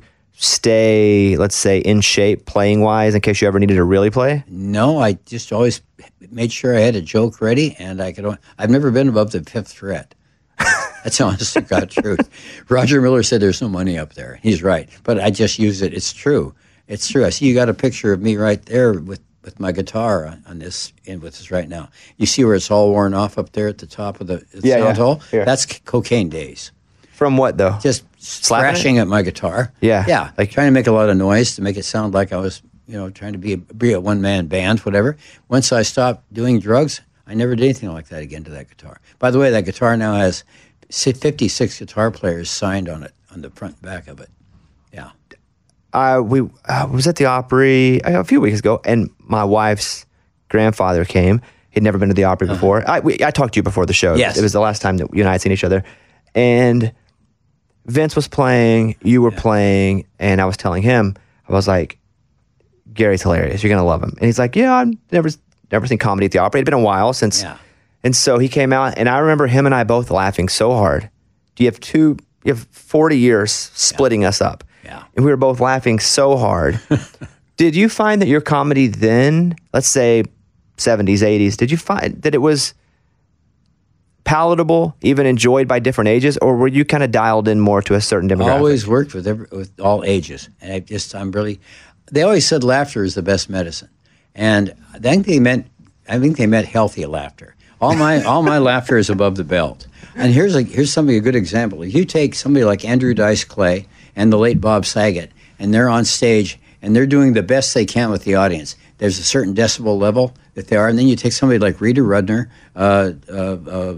stay, let's say, in shape playing wise in case you ever needed to really play? No, I just always made sure I had a joke ready, and I could. I've never been above the fifth fret. That's honest to God truth. Roger Miller said there's no money up there. He's right, but I just use it. It's true. It's true. I see you got a picture of me right there with with my guitar on, on this, and with this right now. You see where it's all worn off up there at the top of the, the yeah, sound yeah. hole? Here. That's c- cocaine days. From what, though? Just scratching at my guitar. Yeah. Yeah, like trying to make a lot of noise to make it sound like I was, you know, trying to be a, be a one-man band, whatever. Once I stopped doing drugs, I never did anything like that again to that guitar. By the way, that guitar now has fifty-six guitar players signed on it, on the front and back of it. Yeah. Uh, we uh, was at the Opry a few weeks ago, and my wife's grandfather came. He'd never been to the Opry uh-huh. before. I, we, I talked to you before the show. Yes. It was the last time that you and I had seen each other. And Vince was playing, you were yeah. playing, and I was telling him, I was like, Gary's hilarious. You're going to love him. And he's like, yeah, I've never, never seen comedy at the Opry. It'd been a while since. Yeah. And so he came out, and I remember him and I both laughing so hard. Do you have two, you have forty years splitting yeah. us up. Yeah. And we were both laughing so hard. Did you find that your comedy then, let's say seventies, eighties, did you find that it was palatable, even enjoyed by different ages, or were you kind of dialed in more to a certain demographic? I always worked with every, with all ages. And I just, I'm really, they always said laughter is the best medicine. And I think they meant, I think they meant healthy laughter. All my, all my laughter is above the belt. And here's a, here's something, a good example. If you take somebody like Andrew Dice Clay and the late Bob Saget, and they're on stage, and they're doing the best they can with the audience. there's a certain decibel level that they are, and then you take somebody like Rita Rudner, uh, uh, uh,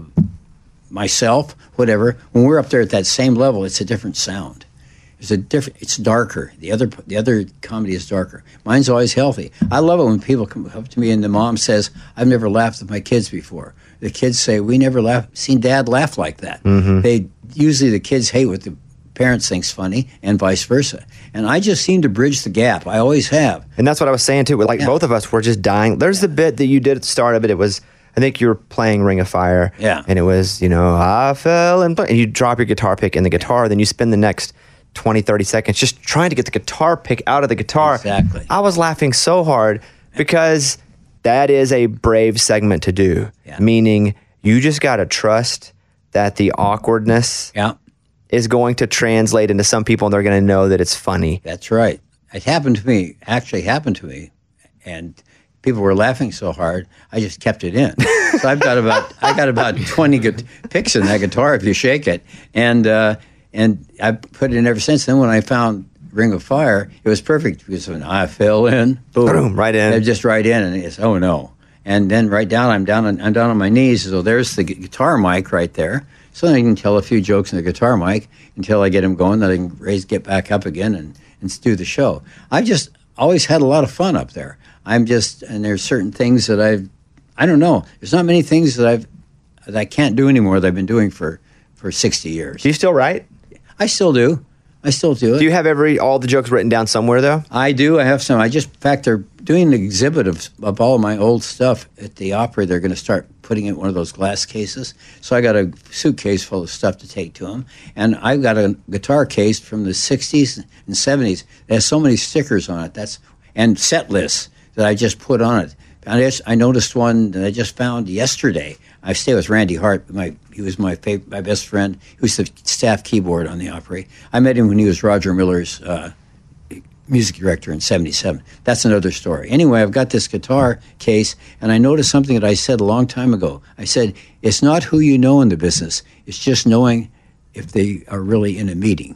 myself, whatever. When we're up there at that same level, it's a different sound. It's a different. It's darker. The other the other comedy is darker. Mine's always healthy. I love it when people come up to me and the mom says, "I've never laughed with my kids before." The kids say, "We never laugh, seen Dad laugh like that." Mm-hmm. They usually the kids hate what the parents think's funny, and vice versa. And I just seem to bridge the gap. I always have. And that's what I was saying too. Like yeah. both of us were just dying. There's yeah. the bit that you did at the start of it. It was, I think you were playing Ring of Fire. Yeah. And it was, you know, I fell and, and you drop your guitar pick in the guitar, then you spend the next twenty, thirty seconds just trying to get the guitar pick out of the guitar. Exactly. I was laughing so hard because that is a brave segment to do. Yeah. Meaning you just got to trust that the awkwardness yeah. is going to translate into some people and they're going to know that it's funny. That's right. It happened to me, actually happened to me. And people were laughing so hard, I just kept it in. So I've got about, I got about twenty gu- picks in that guitar if you shake it. And, uh, and I put it in ever since. Then when I found Ring of Fire, it was perfect because when I fell in, boom, boom right in. Just right in. And it's, oh no. And then right down, I'm down on, I'm down on my knees. So there's the guitar mic right there. So then I can tell a few jokes in the guitar mic until I get them going. Then I can raise, get back up again and, and do the show. I've just always had a lot of fun up there. I'm just, and there's certain things that I've, I don't know. There's not many things that I've, that I can't do anymore that I've been doing for, for sixty years. Do you still write? I still do. I still do it. Do you have every all the jokes written down somewhere, though? I do. I have some. I just, in fact, they're doing an exhibit of, of all of my old stuff at the Opry. They're going to start putting it in one of those glass cases. So I got a suitcase full of stuff to take to them. And I've got a guitar case from the sixties and seventies that has so many stickers on it. That's and set lists that I just put on it. And I, just, I noticed one that I just found yesterday. I stay with Randy Hart. My, he was my favorite, my best friend. He was the staff keyboard on the Opry. I met him when he was Roger Miller's uh, music director in seventy-seven. That's another story. Anyway, I've got this guitar case, and I noticed something that I said a long time ago. I said, it's not who you know in the business. It's just knowing if they are really in a meeting.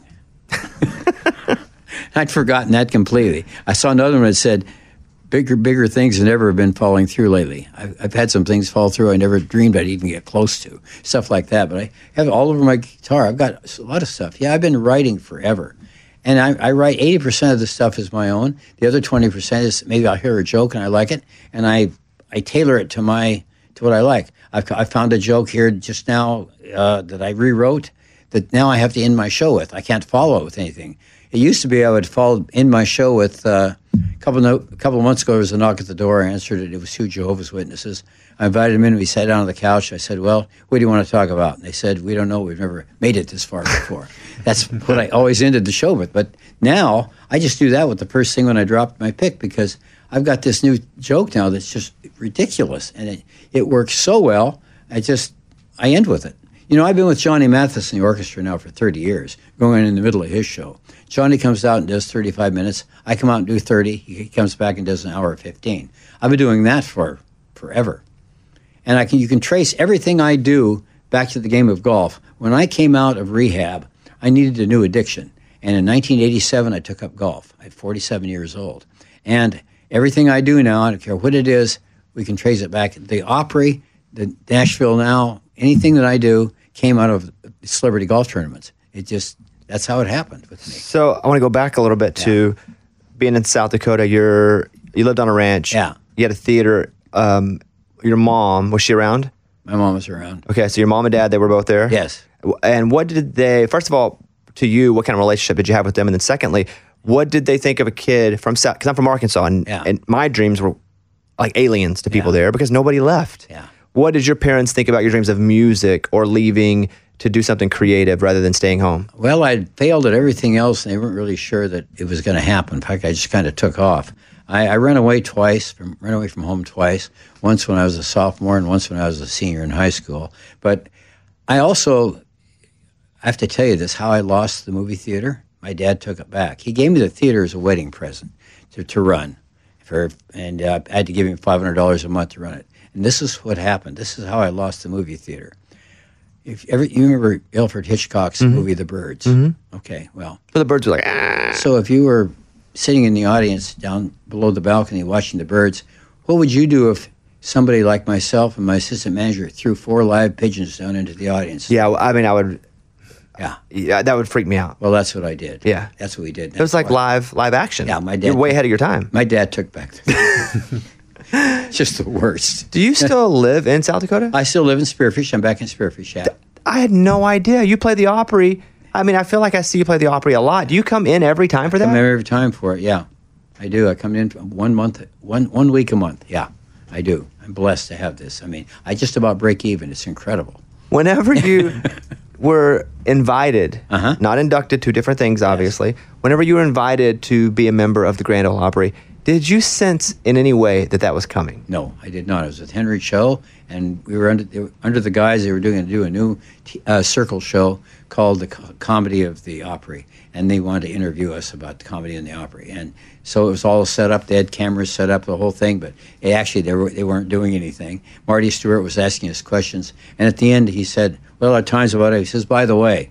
I'd forgotten that completely. I saw another one that said, Bigger, bigger things have never been falling through lately. I've, I've had some things fall through I never dreamed I'd even get close to, stuff like that. But I have all over my guitar. I've got a lot of stuff. Yeah, I've been writing forever. And I, I write eighty percent of the stuff is my own. The other twenty percent is maybe I'll hear a joke and I like it, and I I tailor it to my to what I like. I've, I found a joke here just now uh, that I rewrote that now I have to end my show with. I can't follow it with anything. It used to be I would follow end my show with uh, a couple no, a couple of months ago. There was a knock at the door. I answered it. It was two Jehovah's Witnesses. I invited them in. We sat down on the couch. I said, "Well, what do you want to talk about?" And they said, "We don't know. We've never made it this far before." That's what I always ended the show with. But now I just do that with the first thing when I dropped my pick because I've got this new joke now that's just ridiculous, and it it works so well. I just I end with it. You know, I've been with Johnny Mathis in the orchestra now for thirty years, going in the middle of his show. Johnny comes out and does thirty-five minutes. I come out and do thirty. He comes back and does an hour or fifteen. I've been doing that for forever. And I can you can trace everything I do back to the game of golf. When I came out of rehab, I needed a new addiction. And in nineteen eighty-seven, I took up golf. I'm forty-seven years old. And everything I do now, I don't care what it is, we can trace it back. The Opry, the Nashville Now, anything that I do came out of celebrity golf tournaments. It just, that's how it happened with me. So I want to go back a little bit to yeah. being in South Dakota. You're, you lived on a ranch. Yeah. You had a theater. Um, your mom, was she around? My mom was around. Okay, so your mom and dad, they were both there? Yes. And what did they, first of all, to you, what kind of relationship did you have with them? And then secondly, what did they think of a kid from South, because I'm from Arkansas, and, yeah. and my dreams were like aliens to people yeah. there because nobody left. Yeah. What did your parents think about your dreams of music or leaving to do something creative rather than staying home? Well, I'd failed at everything else, and they weren't really sure that it was going to happen. In fact, I just kind of took off. I, I ran away twice, from, ran away from home twice, once when I was a sophomore and once when I was a senior in high school. But I also, I have to tell you this, how I lost the movie theater. My dad took it back. He gave me the theater as a wedding present to, to run, for, and uh, I had to give him five hundred dollars a month to run it. And this is what happened. This is how I lost the movie theater. If ever, you remember Alfred Hitchcock's mm-hmm. movie The Birds? Mm-hmm. Okay, well. So the birds were like, ah. So if you were sitting in the audience down below the balcony watching the birds. What would you do if somebody like myself and my assistant manager threw four live pigeons down into the audience? Yeah, well, I mean, I would. Yeah. Yeah, that would freak me out. Well, that's what I did. Yeah. That's what we did. It was like live live action. Yeah, my dad. You're way took- ahead of your time. My dad took back the It's just the worst. Do you still live in South Dakota? I still live in Spearfish. I'm back in Spearfish. Yeah. I had no idea. You play the Opry. I mean, I feel like I see you play the Opry a lot. Do you come in every time for that? I come in every time for it. Yeah, I do. I come in one month, one one week a month. Yeah, I do. I'm blessed to have this. I mean, I just about break even. It's incredible. Whenever you were invited, Uh-huh. not inducted, two different things, obviously. Whenever you were invited to be a member of the Grand Ole Opry, did you sense in any way that that was coming? No, I did not. I was with Henry Cho, and we were under they were under the guys. They were doing do a new t- uh, circle show called the Co- Comedy of the Opry, and they wanted to interview us about the comedy in the Opry. And so it was all set up. They had cameras set up, the whole thing. But they actually, they were they weren't doing anything. Marty Stewart was asking us questions, and at the end he said, "Well, at times about it." He says, "By the way,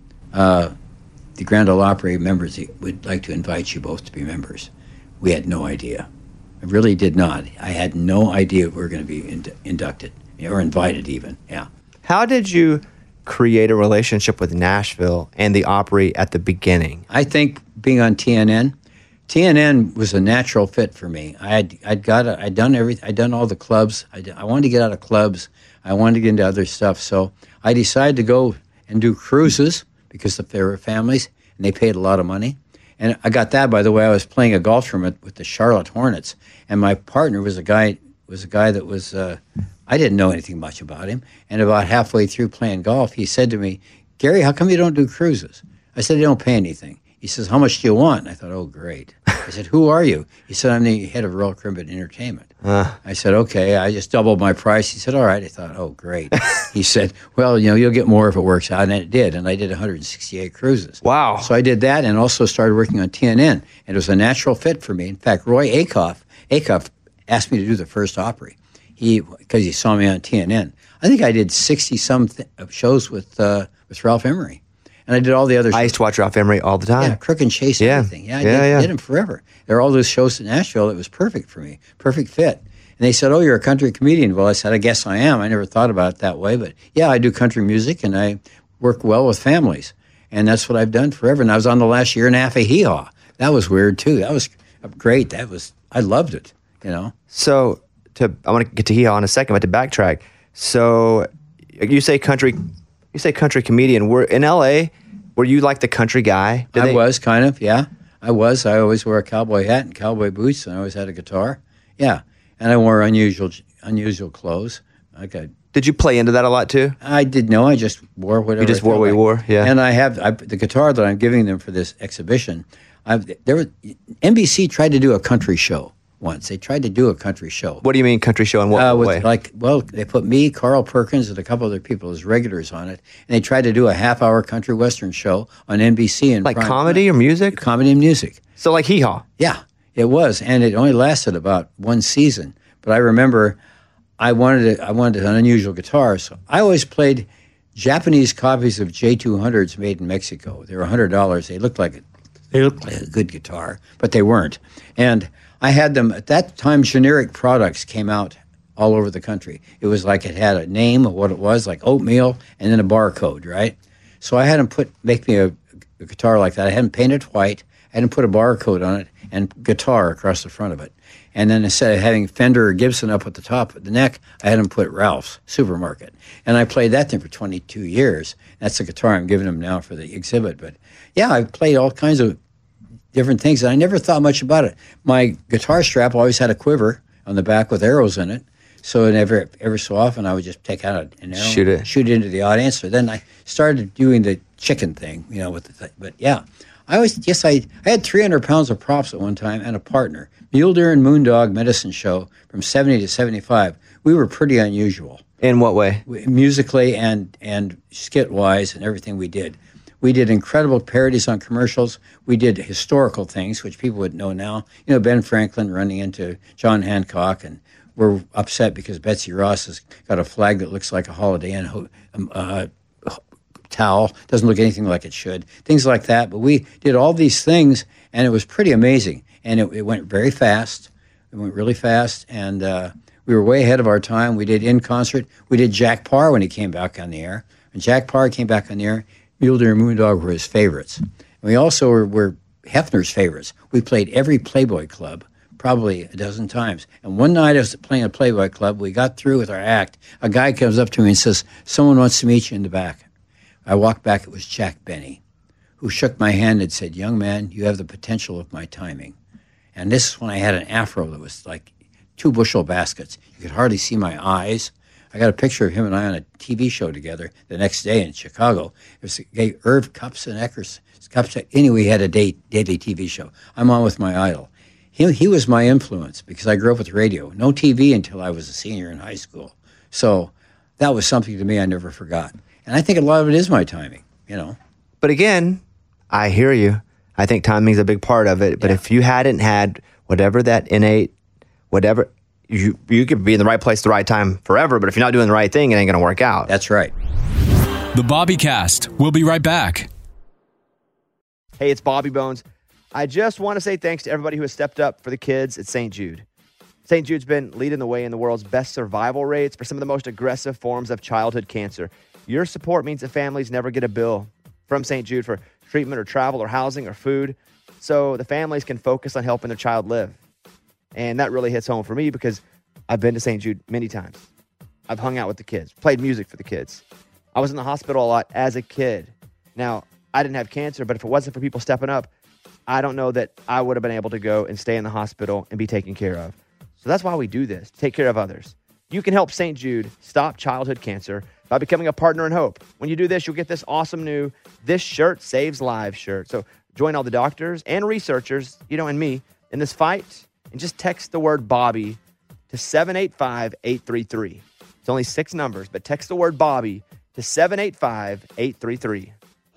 uh, the Grand Ole Opry members would like to invite you both to be members." We had no idea. I really did not. I had no idea we were going to be ind- inducted or invited even. Yeah. How did you create a relationship with Nashville and the Opry at the beginning? I think being on T N N, T N N was a natural fit for me. I had I'd got a, I'd done everything. I'd done all the clubs. I, I wanted to get out of clubs. I wanted to get into other stuff. So I decided to go and do cruises because if they were families and they paid a lot of money. And I got that, by the way. I was playing a golf tournament with the Charlotte Hornets, and my partner was a guy was a guy that was uh, I didn't know anything much about him. And about halfway through playing golf, he said to me, "Gary, how come you don't do cruises?" I said, "They don't pay anything." He says, "How much do you want?" And I thought, "Oh, great." I said, "Who are you?" He said, "I'm the head of Royal Caribbean Entertainment." Uh. I said, "Okay." I just doubled my price. He said, "All right." I thought, "Oh, great." He said, "Well, you know, you'll get more if it works out." And it did. And I did one hundred sixty-eight cruises. Wow. So I did that and also started working on T N N. And it was a natural fit for me. In fact, Roy Acuff, Acuff asked me to do the first Opry. He, because he saw me on T N N. I think I did sixty-some th- shows with uh, with Ralph Emery. And I did all the other shows. I used to watch Ralph Emery all the time. Yeah, Crook and Chase and Yeah. everything. Yeah, I Yeah, did, yeah. did them forever. There were all those shows in Nashville. It was perfect for me, perfect fit. And they said, "Oh, you're a country comedian." Well, I said, "I guess I am." I never thought about it that way. But yeah, I do country music and I work well with families. And that's what I've done forever. And I was on the last year and a half of Hee Haw. That was weird, too. That was great. That was, I loved it, you know. So to I want to get to Hee Haw in a second, but to backtrack. So you say country, you say country comedian. We're in L A. Were you like the country guy? Did I they- was, kind of, yeah. I was. I always wore a cowboy hat and cowboy boots, and I always had a guitar. Yeah. And I wore unusual unusual clothes. Like I, Did you play into that a lot too? I did no. I just wore whatever. You just I wore felt what you like. wore, yeah. And I have I, the guitar that I'm giving them for this exhibition. I've there was N B C tried to do a country show once. They tried to do a country show. What do you mean country show? In what Uh, with way? like, well, they put me, Carl Perkins, and a couple other people as regulars on it, and they tried to do a half-hour country western show on N B C. And Like comedy or music? comedy and music. So like Hee Haw. Yeah, it was, and it only lasted about one season. But I remember, I wanted a, I wanted an unusual guitar, so I always played Japanese copies of J two hundreds made in Mexico. They were one hundred dollars. They looked like a, they looked like a good guitar, but they weren't. And I had them at that time. Generic products came out all over the country. It was like it had a name of what it was, like oatmeal, and then a barcode, right? So I had them put make me a, a guitar like that. I had them painted white. I had them put a barcode on it and guitar across the front of it. And then instead of having Fender or Gibson up at the top of the neck, I had them put Ralph's Supermarket. And I played that thing for twenty-two years. That's the guitar I'm giving them now for the exhibit. But yeah, I played all kinds of different things, and I never thought much about it. My guitar strap always had a quiver on the back with arrows in it. So every, every so often, I would just take out an arrow, Shoot it. shoot it into the audience. So then I started doing the chicken thing, you know, with the th- but yeah. I always, yes, I, I had three hundred pounds of props at one time and a partner. Mule Deer and Moondog Medicine Show from seventy to seventy-five. We were pretty unusual. In what way? We- musically and, and skit-wise and everything we did. We did incredible parodies on commercials. We did historical things, which people would know now. You know, Ben Franklin running into John Hancock, and we're upset because Betsy Ross has got a flag that looks like a Holiday Inn ho- um, uh, towel. Doesn't look anything like it should. Things like that. But we did all these things, and it was pretty amazing. And it, it went very fast. It went really fast, and uh, we were way ahead of our time. We did In Concert. We did Jack Parr when he came back on the air. When Jack Parr came back on the air, Mule Deer and Moondog were his favorites. And we also were, were Hefner's favorites. We played every Playboy Club probably a dozen times. And one night I was playing a Playboy Club. We got through with our act. A guy comes up to me and says, "Someone wants to meet you in the back." I walked back. It was Jack Benny, who shook my hand and said, "Young man, you have the potential of my timing." And this is when I had an afro that was like two bushel baskets. You could hardly see my eyes. I got a picture of him and I on a T V show together the next day in Chicago. It was a Irv Cups and Eckers. Cups, anyway, he had a day, daily T V show. I'm on with my idol. He, he was my influence because I grew up with radio. No T V until I was a senior in high school. So that was something to me I never forgot. And I think a lot of it is my timing, you know. But again, I hear you. I think timing's a big part of it. But Yeah. if you hadn't had whatever that innate, whatever, you you could be in the right place at the right time forever. But if you're not doing the right thing, it ain't going to work out. That's right. The Bobby Cast. We'll be right back. Hey, it's Bobby Bones. I just want to say thanks to everybody who has stepped up for the kids at Saint Jude. Saint Jude's been leading the way in the world's best survival rates for some of the most aggressive forms of childhood cancer. Your support means that families never get a bill from Saint Jude for treatment or travel or housing or food, so the families can focus on helping their child live. And that really hits home for me because I've been to Saint Jude many times. I've hung out with the kids, played music for the kids. I was in the hospital a lot as a kid. Now, I didn't have cancer, but if it wasn't for people stepping up, I don't know that I would have been able to go and stay in the hospital and be taken care of. So that's why we do this, to take care of others. You can help Saint Jude stop childhood cancer by becoming a partner in hope. When you do this, you'll get this awesome new This Shirt Saves Lives shirt. So join all the doctors and researchers, you know, and me in this fight, and just text the word Bobby to seven eight five, eight three three. It's only six numbers, but text the word Bobby to seven eight five, eight three three.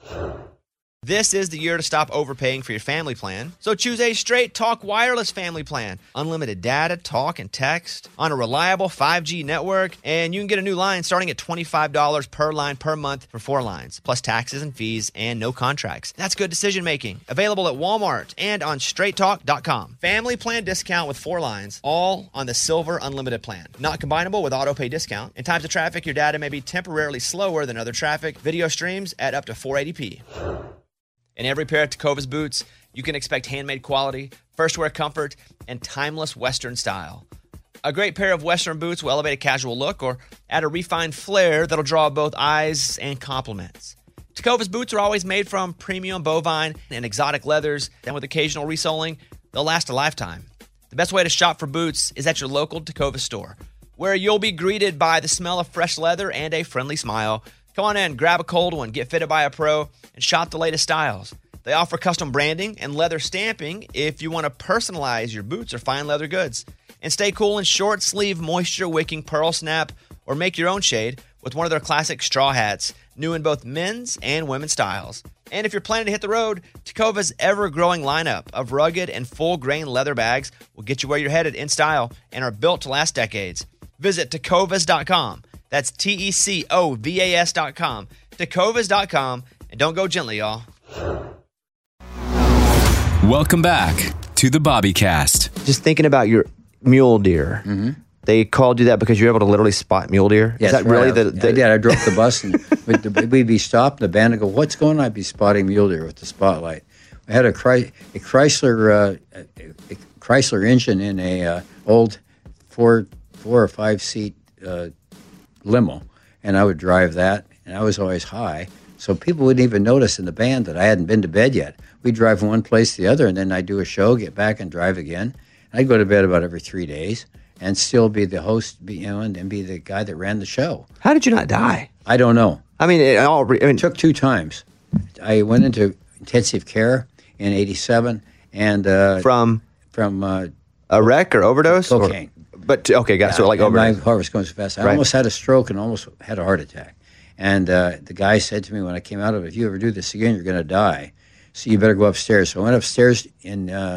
This is the year to stop overpaying for your family plan. So choose a Straight Talk Wireless family plan. Unlimited data, talk, and text on a reliable five G network. And you can get a new line starting at twenty-five dollars per line per month for four lines, plus taxes and fees and no contracts. That's good decision making. Available at Walmart and on straight talk dot com. Family plan discount with four lines, all on the Silver Unlimited plan. Not combinable with auto pay discount. In times of traffic, your data may be temporarily slower than other traffic. Video streams at up to four eighty p. In every pair of Tecovas boots, you can expect handmade quality, first wear comfort, and timeless Western style. A great pair of Western boots will elevate a casual look or add a refined flair that'll draw both eyes and compliments. Tecovas boots are always made from premium bovine and exotic leathers, and with occasional resoling, they'll last a lifetime. The best way to shop for boots is at your local Tecovas store, where you'll be greeted by the smell of fresh leather and a friendly smile. Come on in, grab a cold one, get fitted by a pro, and shop the latest styles. They offer custom branding and leather stamping if you want to personalize your boots or fine leather goods. And stay cool in short sleeve, moisture wicking pearl snap, or make your own shade with one of their classic straw hats, new in both men's and women's styles. And if you're planning to hit the road, Tecovas' ever-growing lineup of rugged and full-grain leather bags will get you where you're headed in style and are built to last decades. Visit tecovas dot com. That's T E C O V A S dot com. tecovas dot com. And don't go gently, y'all. Welcome back to the Bobby Cast. Just thinking about your mule deer. Mm-hmm. They called you that because you're able to literally spot mule deer? Yes, Is that right. really the, the... I did. I drove the bus and we'd, we'd be stopped. The band would go, "What's going on?" I'd be spotting mule deer with the spotlight. I had a, Chry- a Chrysler uh, a, a Chrysler engine in a uh, old four four or five seat uh, limo, and I would drive that, and I was always high, so people wouldn't even notice in the band that I hadn't been to bed yet. We'd drive from one place to the other, and then I'd do a show, get back, and drive again. I'd go to bed about every three days, and still be the host, be, you know, and, and be the guy that ran the show. How did you not die? I don't know. I mean, it all. Re- I mean, It took two times. I went into intensive care in eighty-seven, and uh, from from uh, a wreck or overdose? cocaine. Or, but okay, got so like and my overdose. heart was going so fast. I Right. almost had a stroke and almost had a heart attack. And uh, the guy said to me when I came out of it, "If you ever do this again, you're going to die. So you better go upstairs." So I went upstairs in uh,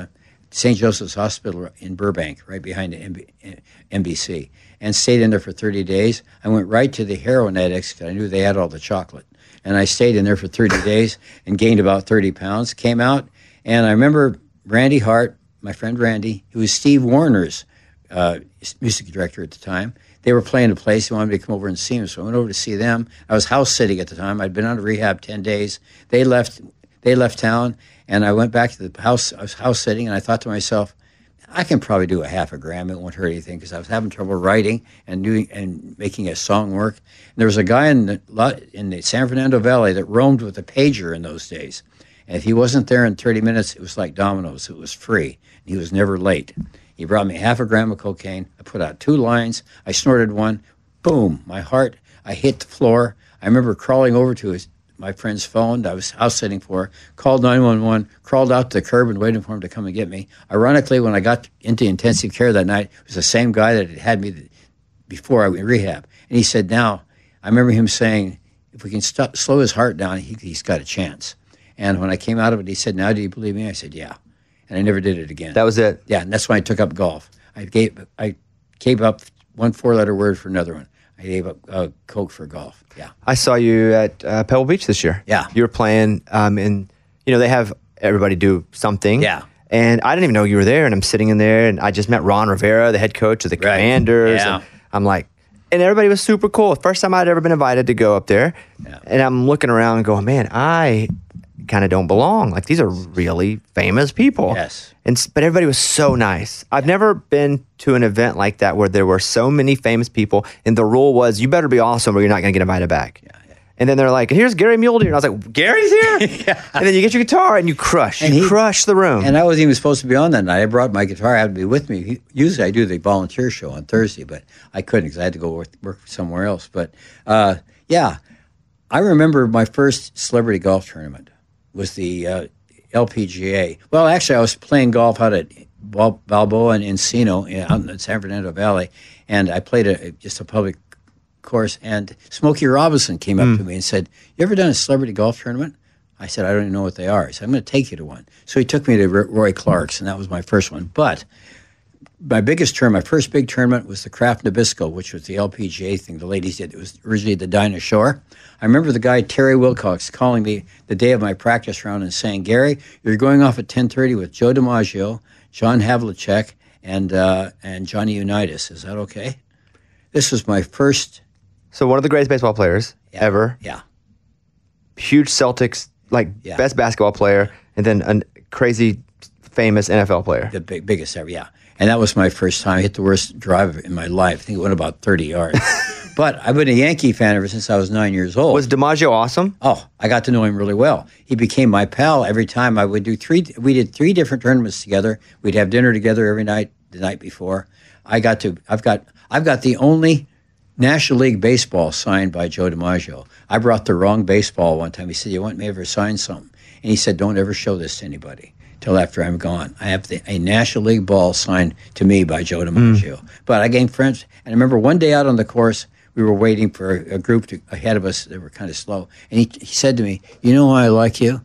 Saint Joseph's Hospital in Burbank, right behind the N B C, and stayed in there for thirty days. I went right to the heroin addicts because I knew they had all the chocolate. And I stayed in there for thirty days and gained about thirty pounds, came out, and I remember Randy Hart, my friend Randy, who was Steve Warner's uh, music director at the time. They were playing a place. He wanted me to come over and see him, so I went over to see them. I was house sitting at the time. I'd been out of rehab ten days. They left They left town, and I went back to the house. I was house sitting, and I thought to myself, I can probably do a half a gram. It won't hurt anything, because I was having trouble writing and doing and making a song work. And there was a guy in the in the San Fernando Valley that roamed with a pager in those days. And if he wasn't there in thirty minutes, it was like dominoes. It was free. He was never late. He brought me half a gram of cocaine. I put out two lines. I snorted one. Boom, my heart. I hit the floor. I remember crawling over to his my friend's phone that I was house sitting for, called nine one one, crawled out to the curb and waited for him to come and get me. Ironically, when I got into intensive care that night, it was the same guy that had had me before I went in rehab. And he said, now, I remember him saying, if we can stop, slow his heart down, he, he's got a chance. And when I came out of it, he said, now do you believe me? I said, yeah. And I never did it again. That was it? Yeah, and that's when I took up golf. I gave, I gave up one four-letter word for another one. I gave up uh, Coke for golf. Yeah. I saw you at uh, Pebble Beach this year. Yeah. You were playing, um, and, you know, they have everybody do something. Yeah. And I didn't even know you were there, and I'm sitting in there, and I just met Ron Rivera, the head coach of the Right. Commanders. Yeah. And I'm like, and everybody was super cool. First time I'd ever been invited to go up there. Yeah. And I'm looking around and going, man, I kind of don't belong. Like, these are really famous people. Yes. And s- but everybody was so nice. I've never been to an event like that where there were so many famous people, and the rule was you better be awesome or you're not going to get invited back. Yeah, yeah. And then they're like, here's Gary Mulder. And I was like, Gary's here? Yeah. And then you get your guitar and you crush. And you he- crush the room. And I wasn't even supposed to be on that night. I brought my guitar. I had to be with me. He- Usually I do the volunteer show on Thursday, but I couldn't because I had to go work, work somewhere else. But, uh, yeah, I remember my first celebrity golf tournament was the uh, L P G A. Well, actually, I was playing golf out at Bal- Balboa and Encino in, out in the San Fernando Valley, and I played a, just a public course, and Smokey Robinson came up mm. to me and said, you ever done a celebrity golf tournament? I said, I don't even know what they are. He said, I'm going to take you to one. So he took me to R- Roy Clark's, and that was my first one. But my biggest tournament, my first big tournament was the Kraft Nabisco, which was the L P G A thing the ladies did. It was originally the Dinah Shore. I remember the guy, Terry Wilcox, calling me the day of my practice round and saying, Gary, you're going off at ten thirty with Joe DiMaggio, John Havlicek, and uh, and Johnny Unitas. Is that okay? This was my first... So one of the greatest baseball players yeah, ever. Yeah. Huge Celtics, like yeah. best basketball player, and then a crazy famous N F L player. The big, biggest ever, yeah. And that was my first time. I hit the worst drive in my life. I think it went about thirty yards. But I've been a Yankee fan ever since I was nine years old. Was DiMaggio awesome? Oh, I got to know him really well. He became my pal every time. I would do three. We did three different tournaments together. We'd have dinner together every night. The night before, I got to. I've got. I've got the only National League baseball signed by Joe DiMaggio. I brought the wrong baseball one time. He said, "You want me to ever sign something?" And he said, "Don't ever show this to anybody till after I'm gone." I have the, a National League ball signed to me by Joe DiMaggio. Mm. But I gained friends. And I remember one day out on the course, we were waiting for a, a group to, ahead of us. They were kind of slow. And he, he said to me, "You know why I like you?"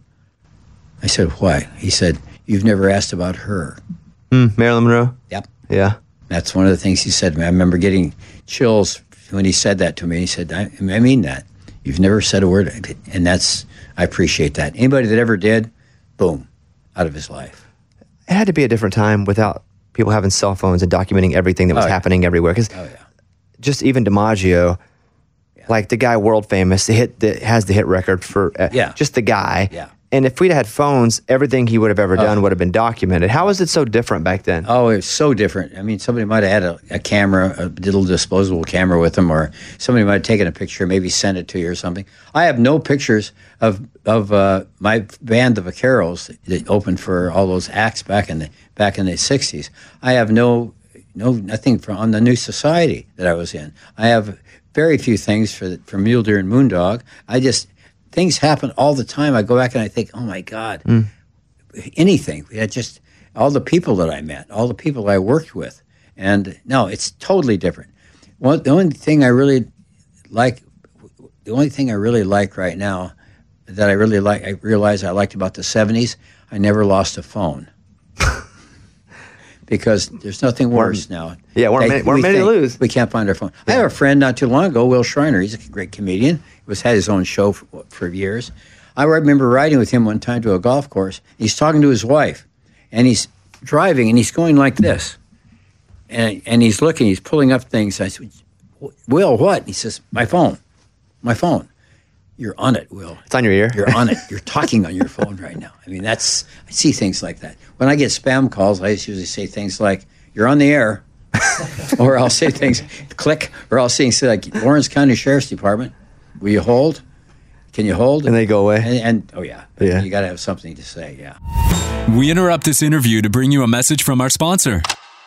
I said, "Why?" He said, "You've never asked about her." Mm, Marilyn Monroe? Yep. Yeah. That's one of the things he said to me. I remember getting chills when he said that to me. He said, I, I mean that. You've never said a word. And that's, I appreciate that. Anybody that ever did, boom, out of his life. It had to be a different time without people having cell phones and documenting everything that was oh, yeah. happening everywhere. Because oh, yeah. just even DiMaggio, yeah. like the guy world famous, the hit that has the hit record for uh, yeah. just the guy. Yeah. And if we'd had phones, everything he would have ever done oh. would have been documented. How was it so different back then? Oh, it was so different. I mean, somebody might have had a, a camera, a little disposable camera with them, or somebody might have taken a picture, maybe sent it to you or something. I have no pictures of of uh, my band, the Vaqueros, that opened for all those acts back in the back in the sixties. I have no no nothing from on the New Society that I was in. I have very few things for for Mule Deer and Moondog. I just things happen all the time. I go back and I think, oh my God, mm. anything. We had just all the people that I met, all the people I worked with. And no, it's totally different. Well, the only thing I really like, the only thing I really like right now that I really like, I realize I liked about the seventies, I never lost a phone. because there's nothing worse now. Yeah, we're, They- many, we're we many to think lose. We can't find our phone. I have a friend not too long ago, Will Schreiner. He's a great comedian. He was had his own show for, for years. I remember riding with him one time to a golf course. He's talking to his wife, and he's driving, and he's going like this. And, and he's looking, he's pulling up things. I said, Will, what? He says, my phone, my phone. You're on it, Will. It's on your ear. You're on it. You're talking on your phone right now. I mean, that's, I see things like that. When I get spam calls, I usually say things like, you're on the air. Or I'll say things, click, or I'll say, say like, Lawrence County Sheriff's Department, will you hold? Can you hold? And they go away. And, and oh, yeah. Yeah. You got to have something to say, yeah. We interrupt this interview to bring you a message from our sponsor.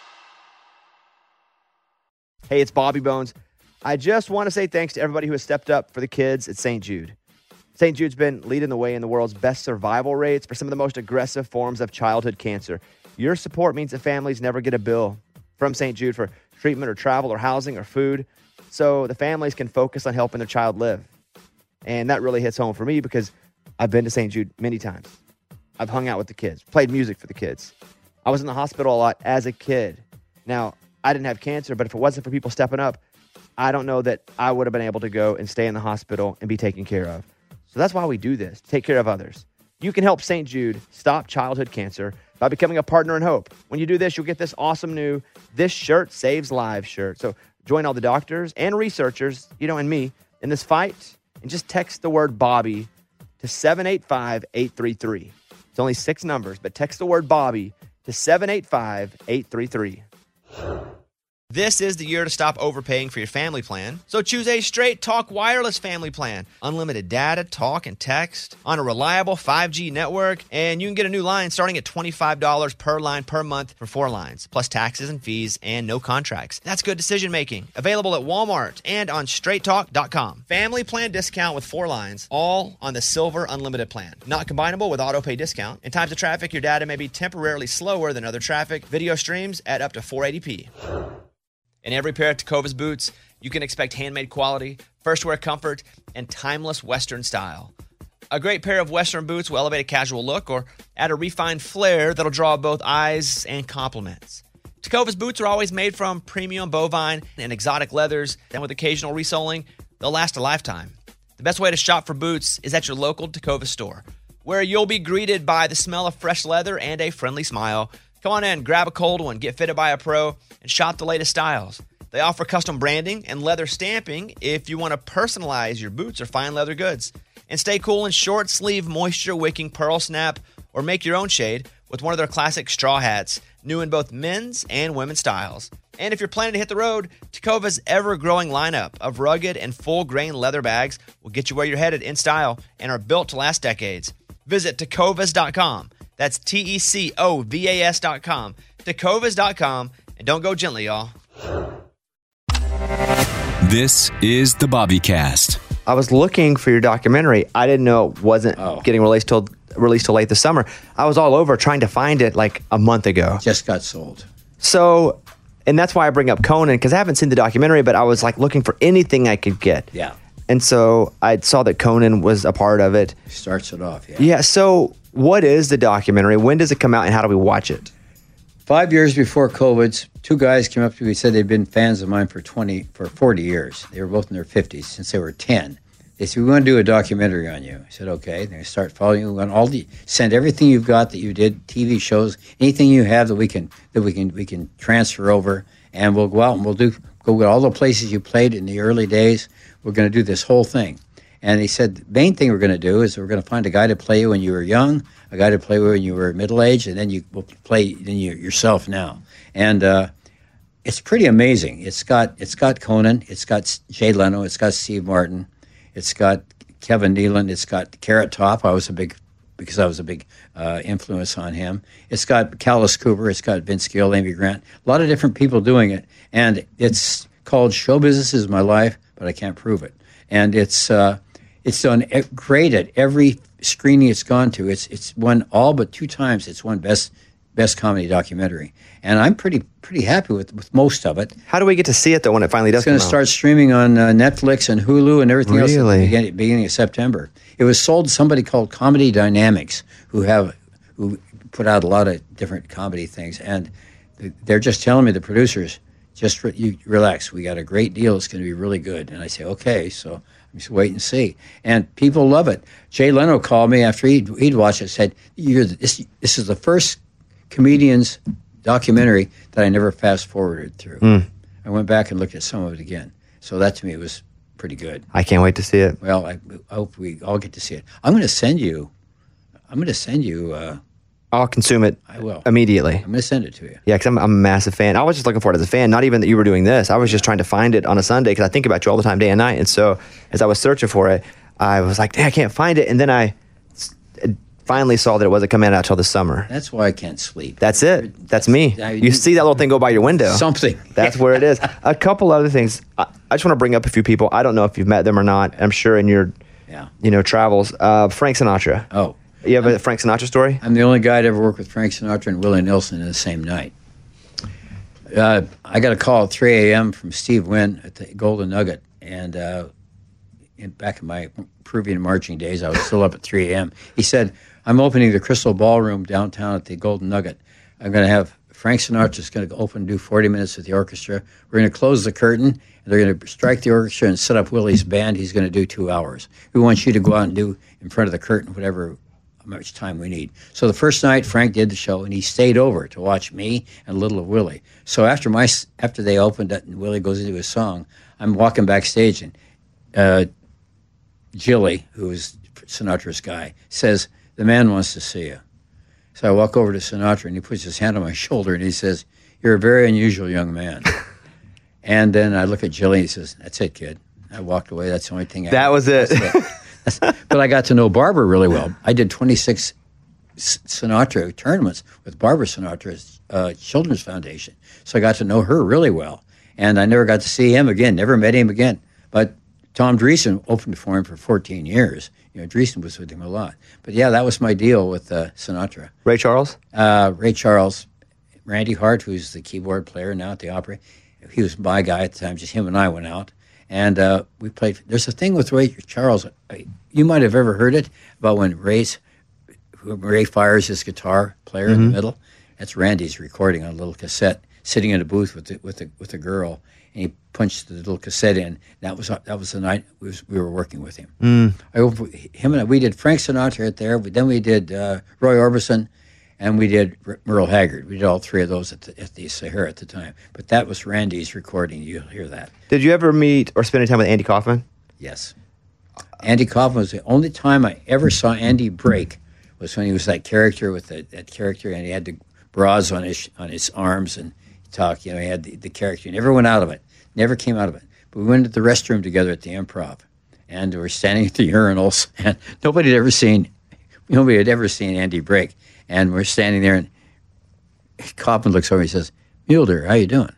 Hey, it's Bobby Bones. I just want to say thanks to everybody who has stepped up for the kids at Saint Jude. Saint Jude's been leading the way in the world's best survival rates for some of the most aggressive forms of childhood cancer. Your support means that families never get a bill from Saint Jude for treatment or travel or housing or food, so the families can focus on helping their child live. And that really hits home for me because I've been to Saint Jude many times. I've hung out with the kids, played music for the kids. I was in the hospital a lot as a kid. Now, I didn't have cancer, but if it wasn't for people stepping up, I don't know that I would have been able to go and stay in the hospital and be taken care of. So that's why we do this, take care of others. You can help Saint Jude stop childhood cancer by becoming a partner in hope. When you do this, you'll get this awesome new This Shirt Saves Lives shirt. So join all the doctors and researchers, you know, and me in this fight, and just text the word Bobby to seven eight five, eight three three. It's only six numbers, but text the word Bobby to seven eight five, eight three three. This is the year to stop overpaying for your family plan. So choose a Straight Talk Wireless family plan. Unlimited data, talk, and text on a reliable five G network. And you can get a new line starting at twenty-five dollars per line per month for four lines, plus taxes and fees and no contracts. That's good decision making. Available at Walmart and on straight talk dot com. Family plan discount with four lines, all on the Silver Unlimited plan. Not combinable with auto pay discount. In times of traffic, your data may be temporarily slower than other traffic. Video streams at up to four eighty p. In every pair of Tecovas boots, you can expect handmade quality, first wear comfort, and timeless Western style. A great pair of Western boots will elevate a casual look or add a refined flair that'll draw both eyes and compliments. Tecovas boots are always made from premium bovine and exotic leathers, and with occasional resoling, they'll last a lifetime. The best way to shop for boots is at your local Tecovas store, where you'll be greeted by the smell of fresh leather and a friendly smile. Come on in, grab a cold one, get fitted by a pro, and shop the latest styles. They offer custom branding and leather stamping if you want to personalize your boots or fine leather goods. And stay cool in short sleeve, moisture wicking pearl snap, or make your own shade with one of their classic straw hats, new in both men's and women's styles. And if you're planning to hit the road, Tecovas' ever-growing lineup of rugged and full-grain leather bags will get you where you're headed in style and are built to last decades. Visit tecovas dot com. That's T E C O V A S dot com. Tecovas dot com. And don't go gently, y'all. This is the Bobbycast. I was looking for your documentary. I didn't know it wasn't Oh. getting released till released till late this summer. I was all over trying to find it like a month ago. Just got sold. So, and that's why I bring up Conan, because I haven't seen the documentary, but I was like looking for anything I could get. Yeah. And so I saw that Conan was a part of it. Starts it off, yeah. Yeah. So what is the documentary? When does it come out and how do we watch it? Five years before COVID, two guys came up to me and said they'd been fans of mine for twenty, for forty years. They were both in their fifties since they were ten. They said, we want to do a documentary on you. I said, okay. They start following you on all the, send everything you've got that you did, T V shows, anything you have that we can, that we can, we can transfer over, and we'll go out and we'll do, go to all the places you played in the early days. We're going to do this whole thing. And he said, the main thing we're going to do is we're going to find a guy to play you when you were young, a guy to play you when you were middle-aged, and then you will play then you, yourself now. And uh, it's pretty amazing. It's got it's got Conan, it's got Jay Leno, it's got Steve Martin, it's got Kevin Nealon, it's got Carrot Top. I was a big, because I was a big uh, influence on him. It's got Callis Cooper, it's got Vince Gill, Amy Grant, a lot of different people doing it. And it's called Show Business is My Life, but I can't prove it. And it's uh, it's done great at every screening it's gone to. It's it's won all but two times. It's won best best comedy documentary, and I'm pretty pretty happy with, with most of it. How do we get to see it though when it finally does It's going come to out? start streaming on uh, Netflix and Hulu and everything else at the Really? beginning, beginning of September. It was sold to somebody called Comedy Dynamics, who have who put out a lot of different comedy things, and they're just telling me, the producers, just re- you relax. We got a great deal. It's going to be really good. And I say, okay. So I'm just wait and see. And people love it. Jay Leno called me after he'd, he'd watched it and said, You're the, this, this is the first comedian's documentary that I never fast-forwarded through. Mm. I went back and looked at some of it again. So that to me was pretty good. I can't wait to see it. Well, I, I hope we all get to see it. I'm going to send you, I'm going to send you... Uh, I'll consume it I will. immediately. I'm going to send it to you. Yeah, because I'm, I'm a massive fan. I was just looking for it as a fan, not even that you were doing this. I was just trying to find it on a Sunday because I think about you all the time, day and night. And so as I was searching for it, I was like, hey, I can't find it. And then I finally saw that it wasn't coming out until the summer. That's why I can't sleep. That's it. That's me. You see that little thing go by your window. Something. That's where it is. A couple other things. I, I just want to bring up a few people. I don't know if you've met them or not. I'm sure in your yeah. you know, travels. Uh, Frank Sinatra. Oh. You have a Frank Sinatra story? I'm the only guy to ever work with Frank Sinatra and Willie Nelson in the same night. Uh, I got a call at three a.m. from Steve Wynn at the Golden Nugget. And uh, in, back in my Peruvian marching days, I was still up at three a.m. He said, I'm opening the Crystal Ballroom downtown at the Golden Nugget. I'm going to have Frank Sinatra's going to open and do forty minutes with the orchestra. We're going to close the curtain, and they're going to strike the orchestra and set up Willie's band. He's going to do two hours. We want you to go out and do in front of the curtain whatever much time we need. So the first night, Frank did the show, and he stayed over to watch me and a little of Willie. So after my after they opened it and Willie goes into his song, I'm walking backstage, and uh, Jilly, who is Sinatra's guy, says, the man wants to see you. So I walk over to Sinatra, and he puts his hand on my shoulder, and he says, you're a very unusual young man. And then I look at Jilly, and he says, that's it, kid. I walked away. That's the only thing I That was it. But I got to know Barbara really well. I did twenty-six Sinatra tournaments with Barbara Sinatra's uh, Children's Foundation. So I got to know her really well. And I never got to see him again, never met him again. But Tom Dreesen opened for him for fourteen years. You know, Dreesen was with him a lot. But yeah, that was my deal with uh, Sinatra. Ray Charles? Uh, Ray Charles. Randy Hart, who's the keyboard player now at the Opry. He was my guy at the time. Just him and I went out. And uh, we played. There's a thing with Ray Charles. You might have ever heard it about when Ray's, Ray fires his guitar player mm-hmm. in the middle. That's Randy's recording on a little cassette, sitting in a booth with the, with the, with a girl, and he punched the little cassette in. That was that was the night we, was, we were working with him. Mm. I, him and I, we did Frank Sinatra at there. Then we did uh, Roy Orbison, and we did Merle Haggard. We did all three of those at the, at the Sahara at the time. But that was Randy's recording. You'll hear that. Did you ever meet or spend any time with Andy Kaufman? Yes. Andy Kaufman was the only time I ever saw Andy break was when he was that character with the, that character, and he had the bras on his on his arms and he talked. You know, he had the, the character. He never went out of it. Never came out of it. But we went to the restroom together at the Improv, and we were standing at the urinals, and nobody had ever seen nobody had ever seen Andy break. And we're standing there, and Kaufman looks over and he says, Mulder, how you doing?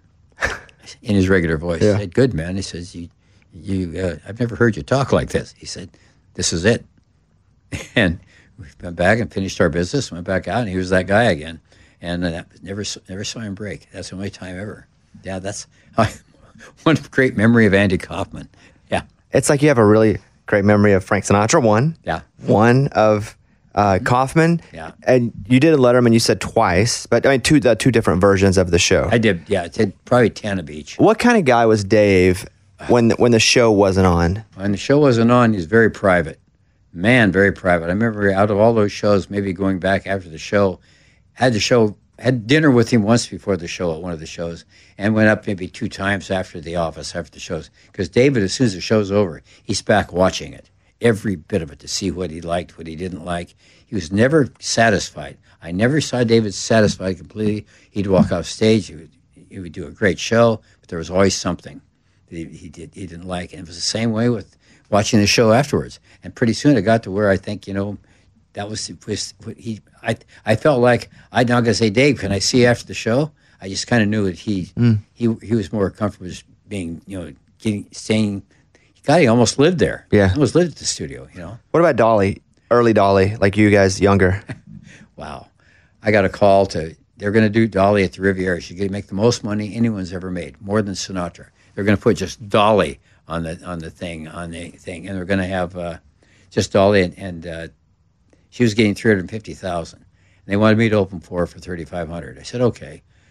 In his regular voice. Yeah. I said, good, man. He says, you, you, uh, I've never heard you talk like this. He said, this is it. And we went back and finished our business, went back out, and he was that guy again. And uh, never never saw him break. That's the only time ever. Yeah, that's uh, one great memory of Andy Kaufman. Yeah. It's like you have a really great memory of Frank Sinatra, one. Yeah. One of uh, Kaufman. Yeah. And you did a Letterman, you said twice, but I mean, two, uh, two different versions of the show. I did, yeah. I did probably ten of each. What kind of guy was Dave when the, when the show wasn't on? When the show wasn't on, he was very private. Man, very private. I remember out of all those shows, maybe going back after the show, had the show, had dinner with him once before the show at one of the shows, and went up maybe two times after the office, after the shows. Because David, as soon as the show's over, he's back watching it, every bit of it, to see what he liked, what he didn't like. He was never satisfied. I never saw David satisfied completely. He'd walk off stage, he would, he would do a great show, but there was always something that he, he, did, he didn't like. And it was the same way with watching the show afterwards. And pretty soon it got to where I think, you know, that was, was he. I I felt like I'm not going to say, Dave, can I see you after the show? I just kind of knew that he mm. he he was more comfortable just being, you know, getting staying. God, he almost lived there. Yeah, he almost lived at the studio. You know. What about Dolly? Early Dolly, like you guys, younger. Wow, I got a call to. They're going to do Dolly at the Riviera. She's going to make the most money anyone's ever made, more than Sinatra. They're going to put just Dolly on the on the thing on the thing, and they're going to have uh, just Dolly, and, and uh, she was getting three hundred fifty thousand. And they wanted me to open for her for thirty five hundred. I said okay.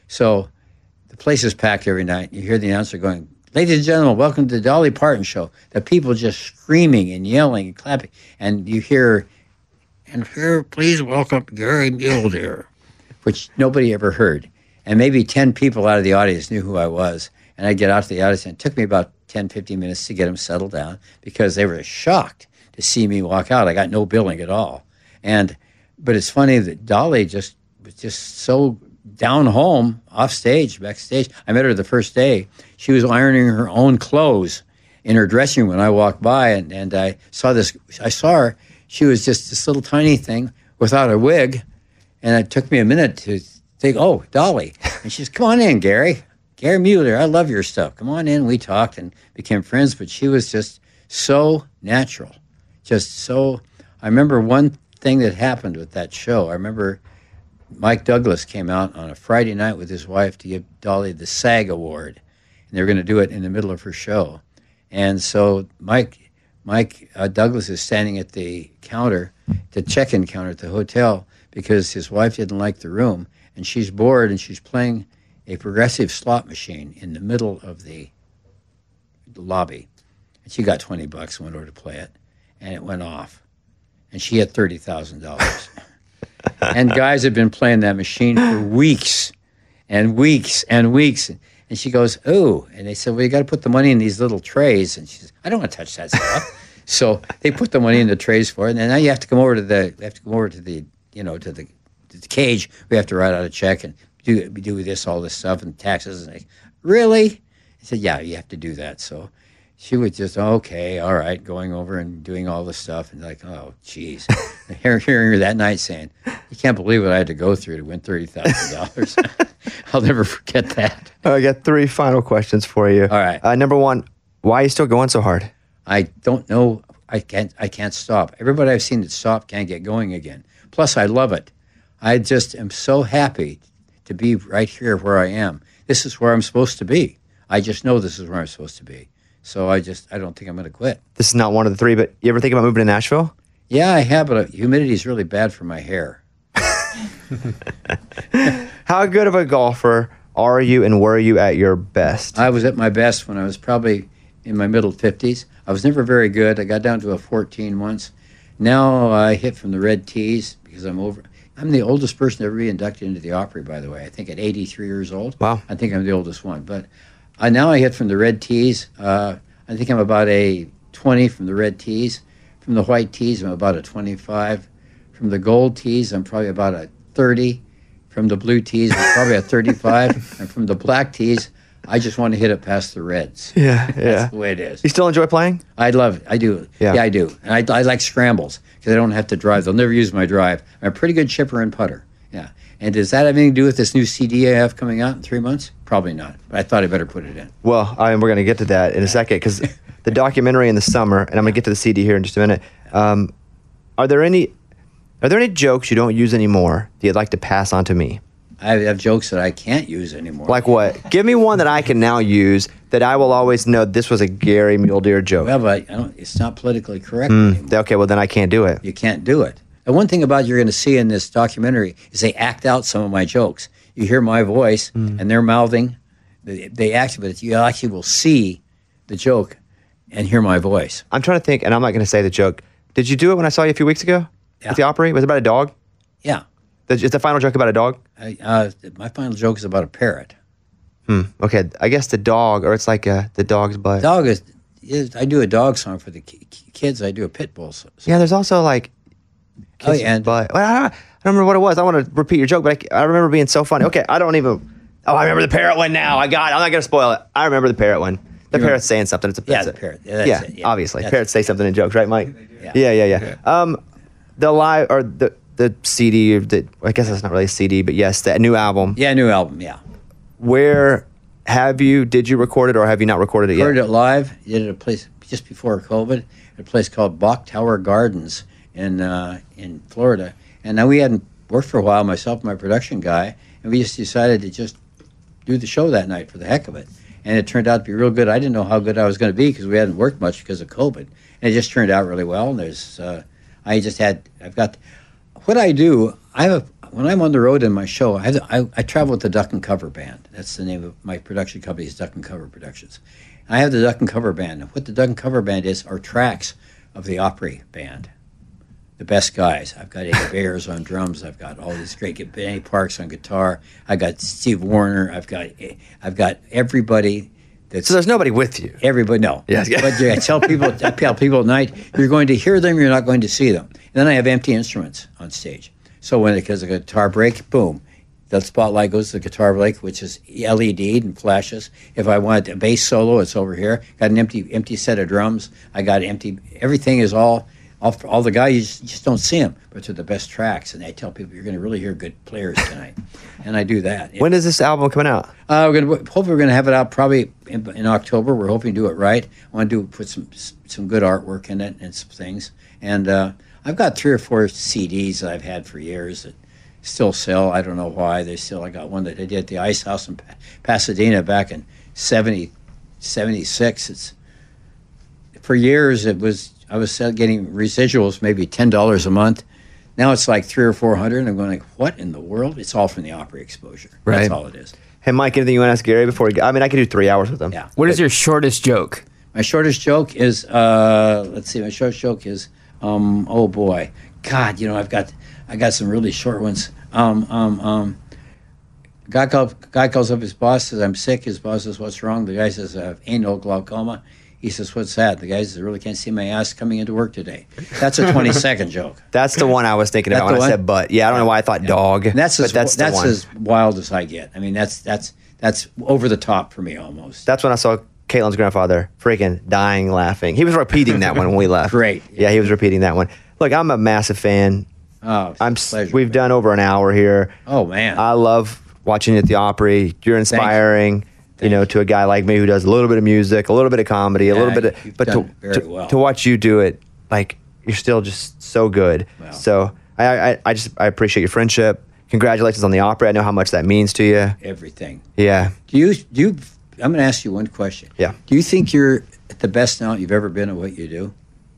So the place is packed every night. You hear the announcer going, "Ladies and gentlemen, welcome to the Dolly Parton Show." The people just screaming and yelling and clapping. And you hear, "And here, please welcome Gary Mulder," which nobody ever heard. And maybe ten people out of the audience knew who I was. And I'd get out to the audience, and it took me about ten, fifteen minutes to get them settled down because they were shocked to see me walk out. I got no billing at all. And but it's funny that Dolly just was just so down home, off stage, backstage. I met her the first day. She was ironing her own clothes in her dressing room when I walked by, and, and I saw this. I saw her. She was just this little tiny thing without a wig, and it took me a minute to think, "Oh, Dolly." And she says, "Come on in, Gary. Gary Mulder, I love your stuff. Come on in." We talked and became friends, but she was just so natural, just so. I remember one thing that happened with that show. I remember Mike Douglas came out on a Friday night with his wife to give Dolly the SAG Award, and they were going to do it in the middle of her show. And so Mike Mike uh, Douglas is standing at the counter, the check-in counter at the hotel, because his wife didn't like the room, and she's bored, and she's playing a progressive slot machine in the middle of the, the lobby. And she got twenty bucks and went over to play it, and it went off. And she had thirty thousand dollars. And guys had been playing that machine for weeks and weeks and weeks. And she goes, "Oh," and they said, "Well, you got to put the money in these little trays." And she says, "I don't want to touch that stuff." So they put the money in the trays for it. And then now you have to come over to the, you have to come over to the, you know, to the, to the cage. We have to write out a check and do do this, all this stuff, and taxes. And they, "Really?" I said, "Yeah, you have to do that." So she was just, "Okay, all right," going over and doing all this stuff. And like, oh, geez. Hearing her that night saying, "You can't believe what I had to go through to win thirty thousand dollars. I'll never forget that. I got three final questions for you. All right. Uh, number one, why are you still going so hard? I don't know. I can't, I can't stop. Everybody I've seen that stopped can't get going again. Plus, I love it. I just am so happy to be right here where I am. This is where I'm supposed to be. I just know this is where I'm supposed to be. So I just, I don't think I'm going to quit. This is not one of the three, but you ever think about moving to Nashville? Yeah, I have, but humidity is really bad for my hair. How good of a golfer are you, and were you at your best? I was at my best when I was probably in my middle fifties. I was never very good. I got down to a fourteen once. Now I hit from the red tees because I'm over. I'm the oldest person to ever be inducted into the Opry, by the way. I think at eighty-three years old. Wow. I think I'm the oldest one. But uh, now I hit from the red tees. Uh, I think I'm about a twenty from the red tees. From the white tees, I'm about a twenty-five. From the gold tees, I'm probably about a thirty. From the blue tees, I'm probably a thirty-five. And from the black tees, I just want to hit it past the reds. Yeah, yeah. That's the way it is. You still enjoy playing? I love it. I do. Yeah, yeah I do. And I, I like scrambles because I don't have to drive. They'll never use my drive. I'm a pretty good chipper and putter. Yeah. And does that have anything to do with this new C D I have coming out in three months? Probably not. But I thought I better put it in. Well, I, we're going to get to that in a second because the documentary in the summer, and I'm going to get to the C D here in just a minute. Um, are there any are there any jokes you don't use anymore that you'd like to pass on to me? I have jokes that I can't use anymore. Like what? Give me one that I can now use that I will always know this was a Gary Mulder joke. Well, but I don't, it's not politically correct Mm, anymore. okay, well then I can't do it. You can't do it. And one thing about you're going to see in this documentary is they act out some of my jokes. You hear my voice, Mm. and they're mouthing. They, they act, but you actually will see the joke and hear my voice. I'm trying to think, and I'm not going to say the joke. Did you do it when I saw you a few weeks ago Yeah. at the Opry? Was it about a dog? Yeah. The- Is the final joke about a dog? I, uh, my final joke is about a parrot. Hmm. Okay, I guess the dog, or it's like uh, the dog's butt. Dog is, is. I do a dog song for the ki- ki- kids. I do a pit bull song. Yeah, there's also like. Oh, yeah, and- But well, I, don't, I don't remember what it was. I want to repeat your joke, but I, I remember being so funny. Okay, I don't even. Oh, I remember the parrot one now. I got it. I'm not going to spoil it. I remember the parrot one. The You parrot's saying something. It's a Yeah, it's the a- parrot. Yeah, that's yeah, it. Yeah, obviously. that's Parrots say something in jokes, right, Mike? Yeah. Yeah, yeah, yeah. Um, the live or the the C D. Or the, I guess that's not really a C D, but yes, the new album. Yeah, new album. Yeah. Where have you? Did you record it, or have you not recorded it yet? Heard it live. Did it at a place just before COVID. At a place called Bach Tower Gardens in uh, in Florida. And now we hadn't worked for a while, myself and my production guy, and we just decided to just do the show that night for the heck of it. And it turned out to be real good. I didn't know how good I was going to be because we hadn't worked much because of COVID. And it just turned out really well. And there's, uh, I just had, I've got, what I do, I have a, when I'm on the road in my show, I, I, I travel with the Duck and Cover Band. That's the name of my production company, is Duck and Cover Productions. I have the Duck and Cover Band. What the Duck and Cover Band is are tracks of the Opry Band. The best guys. I've got Eddie Bayers on drums. I've got all these great Benny Parks on guitar. I got Steve Wariner. I've got I've got everybody. That's, so there's nobody with you. Everybody, no. Yes. But I tell people, I tell people at night, you're going to hear them. You're not going to see them. And then I have empty instruments on stage. So when it goes a guitar break, boom, the spotlight goes to the guitar break, which is L E D'd and flashes. If I want a bass solo, it's over here. Got an empty empty set of drums. I got empty. Everything is all. All, all the guys, you just, you just don't see them, but they're the best tracks. And I tell people, you're going to really hear good players tonight. And I do that. When is this album coming out? Uh, we're going to hopefully we're going to have it out probably in, in October. We're hoping to do it right. I want to do put some some good artwork in it and some things. And uh, I've got three or four C Ds that I've had for years that still sell. I don't know why they still. I got one that I did at the Ice House in Pasadena back in seventy, seventy-six. It's for years. It was. I was getting residuals, maybe ten dollars a month. Now it's like three or four hundred. And I'm going like, what in the world? It's all from the Opry exposure. Right. That's all it is. Hey, Mike, anything you want to ask Gary before we go? I mean, I could do three hours with him. Yeah. What is your shortest joke? My shortest joke is, uh, let's see, my shortest joke is, um, oh boy, God, you know, I've got, I got some really short ones. Um, um, um, guy, call, guy calls up his boss, says, I'm sick. His boss says, what's wrong? The guy says, I have anal glaucoma. He says, what's that? The guy says, I really can't see my ass coming into work today. That's a twenty-second joke. That's the one I was thinking about That's when the I one? said butt. Yeah, I don't know why I thought dog. And that's but as, that's the that's one. as wild as I get. I mean, that's that's that's over the top for me almost. That's when I saw Caitlin's grandfather freaking dying laughing. He was repeating that one when we left. Great. Yeah, he was repeating that one. Look, I'm a massive fan. Oh, it's I'm. a pleasure. We've done over an hour here. Oh man, I love watching you at the Opry. You're inspiring. You know, to a guy like me who does a little bit of music, a little bit of comedy, a Yeah, little bit of, you've but to, done very to, well. to watch you do it, like, you're still just so good. Wow. So I, I, I just, I appreciate your friendship. Congratulations on the Opry. I know how much that means to you. everything. Yeah. Do you do? You, I'm going to ask you one question. Yeah. Do you think you're at the best now you've ever been at what you do?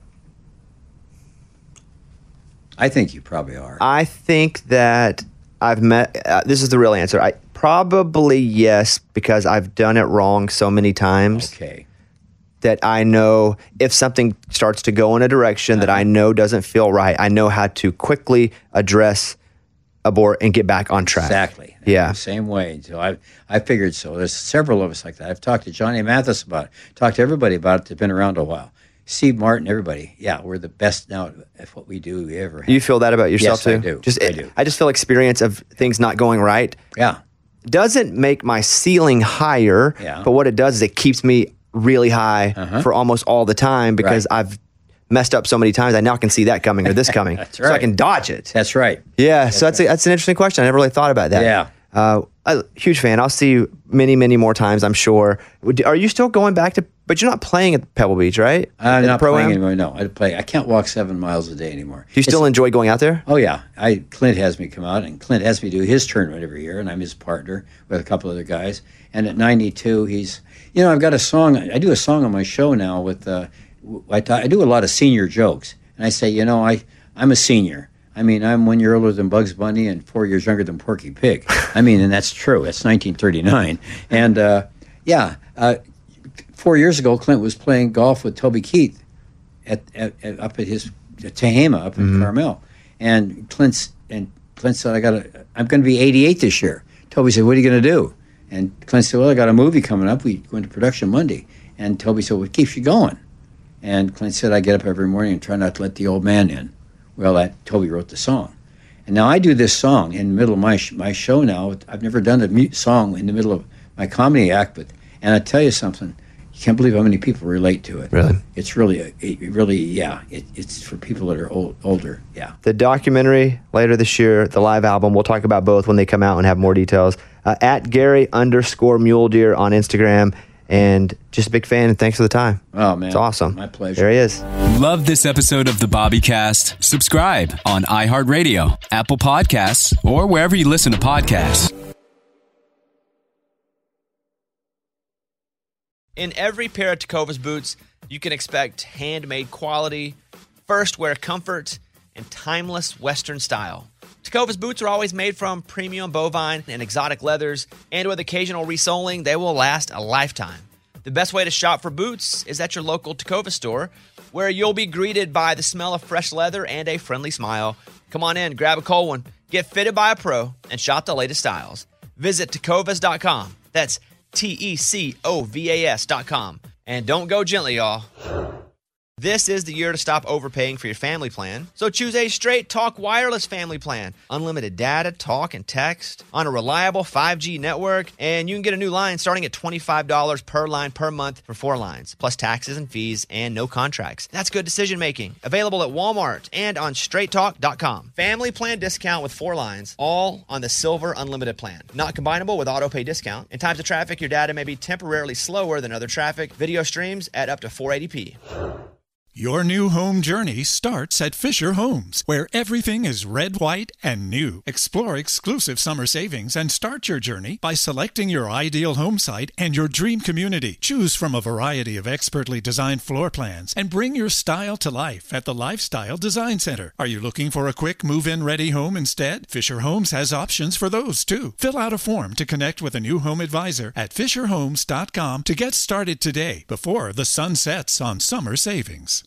I think you probably are. I think that I've met, uh, this is the real answer. I probably yes, because I've done it wrong so many times. Okay. That I know if something starts to go in a direction uh-huh. that I know doesn't feel right, I know how to quickly address, abort, and get back on track. Exactly. Yeah. The same way. So I I figured so. There's several of us like that. I've talked to Johnny Mathis about it. Talked to everybody about it that's been around a while. Steve Martin, everybody. Yeah, we're the best now at what we do we ever have. You feel that about yourself yes, too? I do. Just, I it, do. I just feel experience of things not going right. Yeah. Doesn't make my ceiling higher, Yeah. but what it does is it keeps me really high Uh-huh. for almost all the time because Right. I've messed up so many times. I now can see that coming or this coming. That's So I right. can dodge it. That's right. Yeah, so that's a, that's an interesting question. I never really thought about that. Yeah. Uh, a huge fan. I'll see you many, many more times, I'm sure. Would- Are you still going back to, but you're not playing at Pebble Beach, right? I'm At not the Pro-Am? playing anymore. No, I play. I can't walk seven miles a day anymore. Do you still It's- enjoy going out there? Oh yeah, I Clint has me come out, and Clint has me do his tournament every year, and I'm his partner with a couple other guys. And at ninety-two, he's, you know, I've got a song. I do a song on my show now with. Uh, I, ta- I do a lot of senior jokes, and I say, you know, I I'm a senior. I mean, I'm one year older than Bugs Bunny and four years younger than Porky Pig. I mean, and that's true. That's nineteen thirty-nine, and uh, yeah. Uh, Four years ago, Clint was playing golf with Toby Keith at, at, at up at his at Tehama up in Mm-hmm. Carmel, and Clint's and Clint said, "I got to. I'm going to be eighty-eight this year." Toby said, "What are you going to do?" And Clint said, "Well, I got a movie coming up. We go into production Monday." And Toby said, "What keeps you going?" And Clint said, "I get up every morning and try not to let the old man in." Well, that Toby wrote the song, and now I do this song in the middle of my sh- my show. Now I've never done a mu- song in the middle of my comedy act, but and I tell you something. You can't believe how many people relate to it. Really? It's really, a, it really, yeah. It, it's for people that are old, older. Yeah. The documentary later this year, the live album, we'll talk about both when they come out and have more details. Uh, at Gary underscore Mule Deer on Instagram. And just a big fan, and thanks for the time. Oh, man. It's awesome. My pleasure. There he is. Love this episode of the Bobbycast? Subscribe on iHeartRadio, Apple Podcasts, or wherever you listen to podcasts. In every pair of Tecovas boots, you can expect handmade quality, first wear comfort, and timeless Western style. Tecovas boots are always made from premium bovine and exotic leathers, and with occasional resoling, they will last a lifetime. The best way to shop for boots is at your local Tecovas store, where you'll be greeted by the smell of fresh leather and a friendly smile. Come on in, grab a cold one, get fitted by a pro, and shop the latest styles. Visit tecovas dot com. That's T E C O V A S dot com. And don't go gently, y'all. This is the year to stop overpaying for your family plan. So choose a Straight Talk Wireless family plan. Unlimited data, talk, and text on a reliable five G network. And you can get a new line starting at twenty-five dollars per line per month for four lines, plus taxes and fees and no contracts. That's good decision making. Available at Walmart and on straight talk dot com. Family plan discount with four lines, all on the Silver Unlimited plan. Not combinable with auto pay discount. In times of traffic, your data may be temporarily slower than other traffic. Video streams at up to four eighty p. Your new home journey starts at Fisher Homes, where everything is red, white, and new. Explore exclusive summer savings and start your journey by selecting your ideal home site and your dream community. Choose from a variety of expertly designed floor plans and bring your style to life at the Lifestyle Design Center. Are you looking for a quick move-in ready home instead? Fisher Homes has options for those too. Fill out a form to connect with a new home advisor at fisher homes dot com to get started today before the sun sets on summer savings.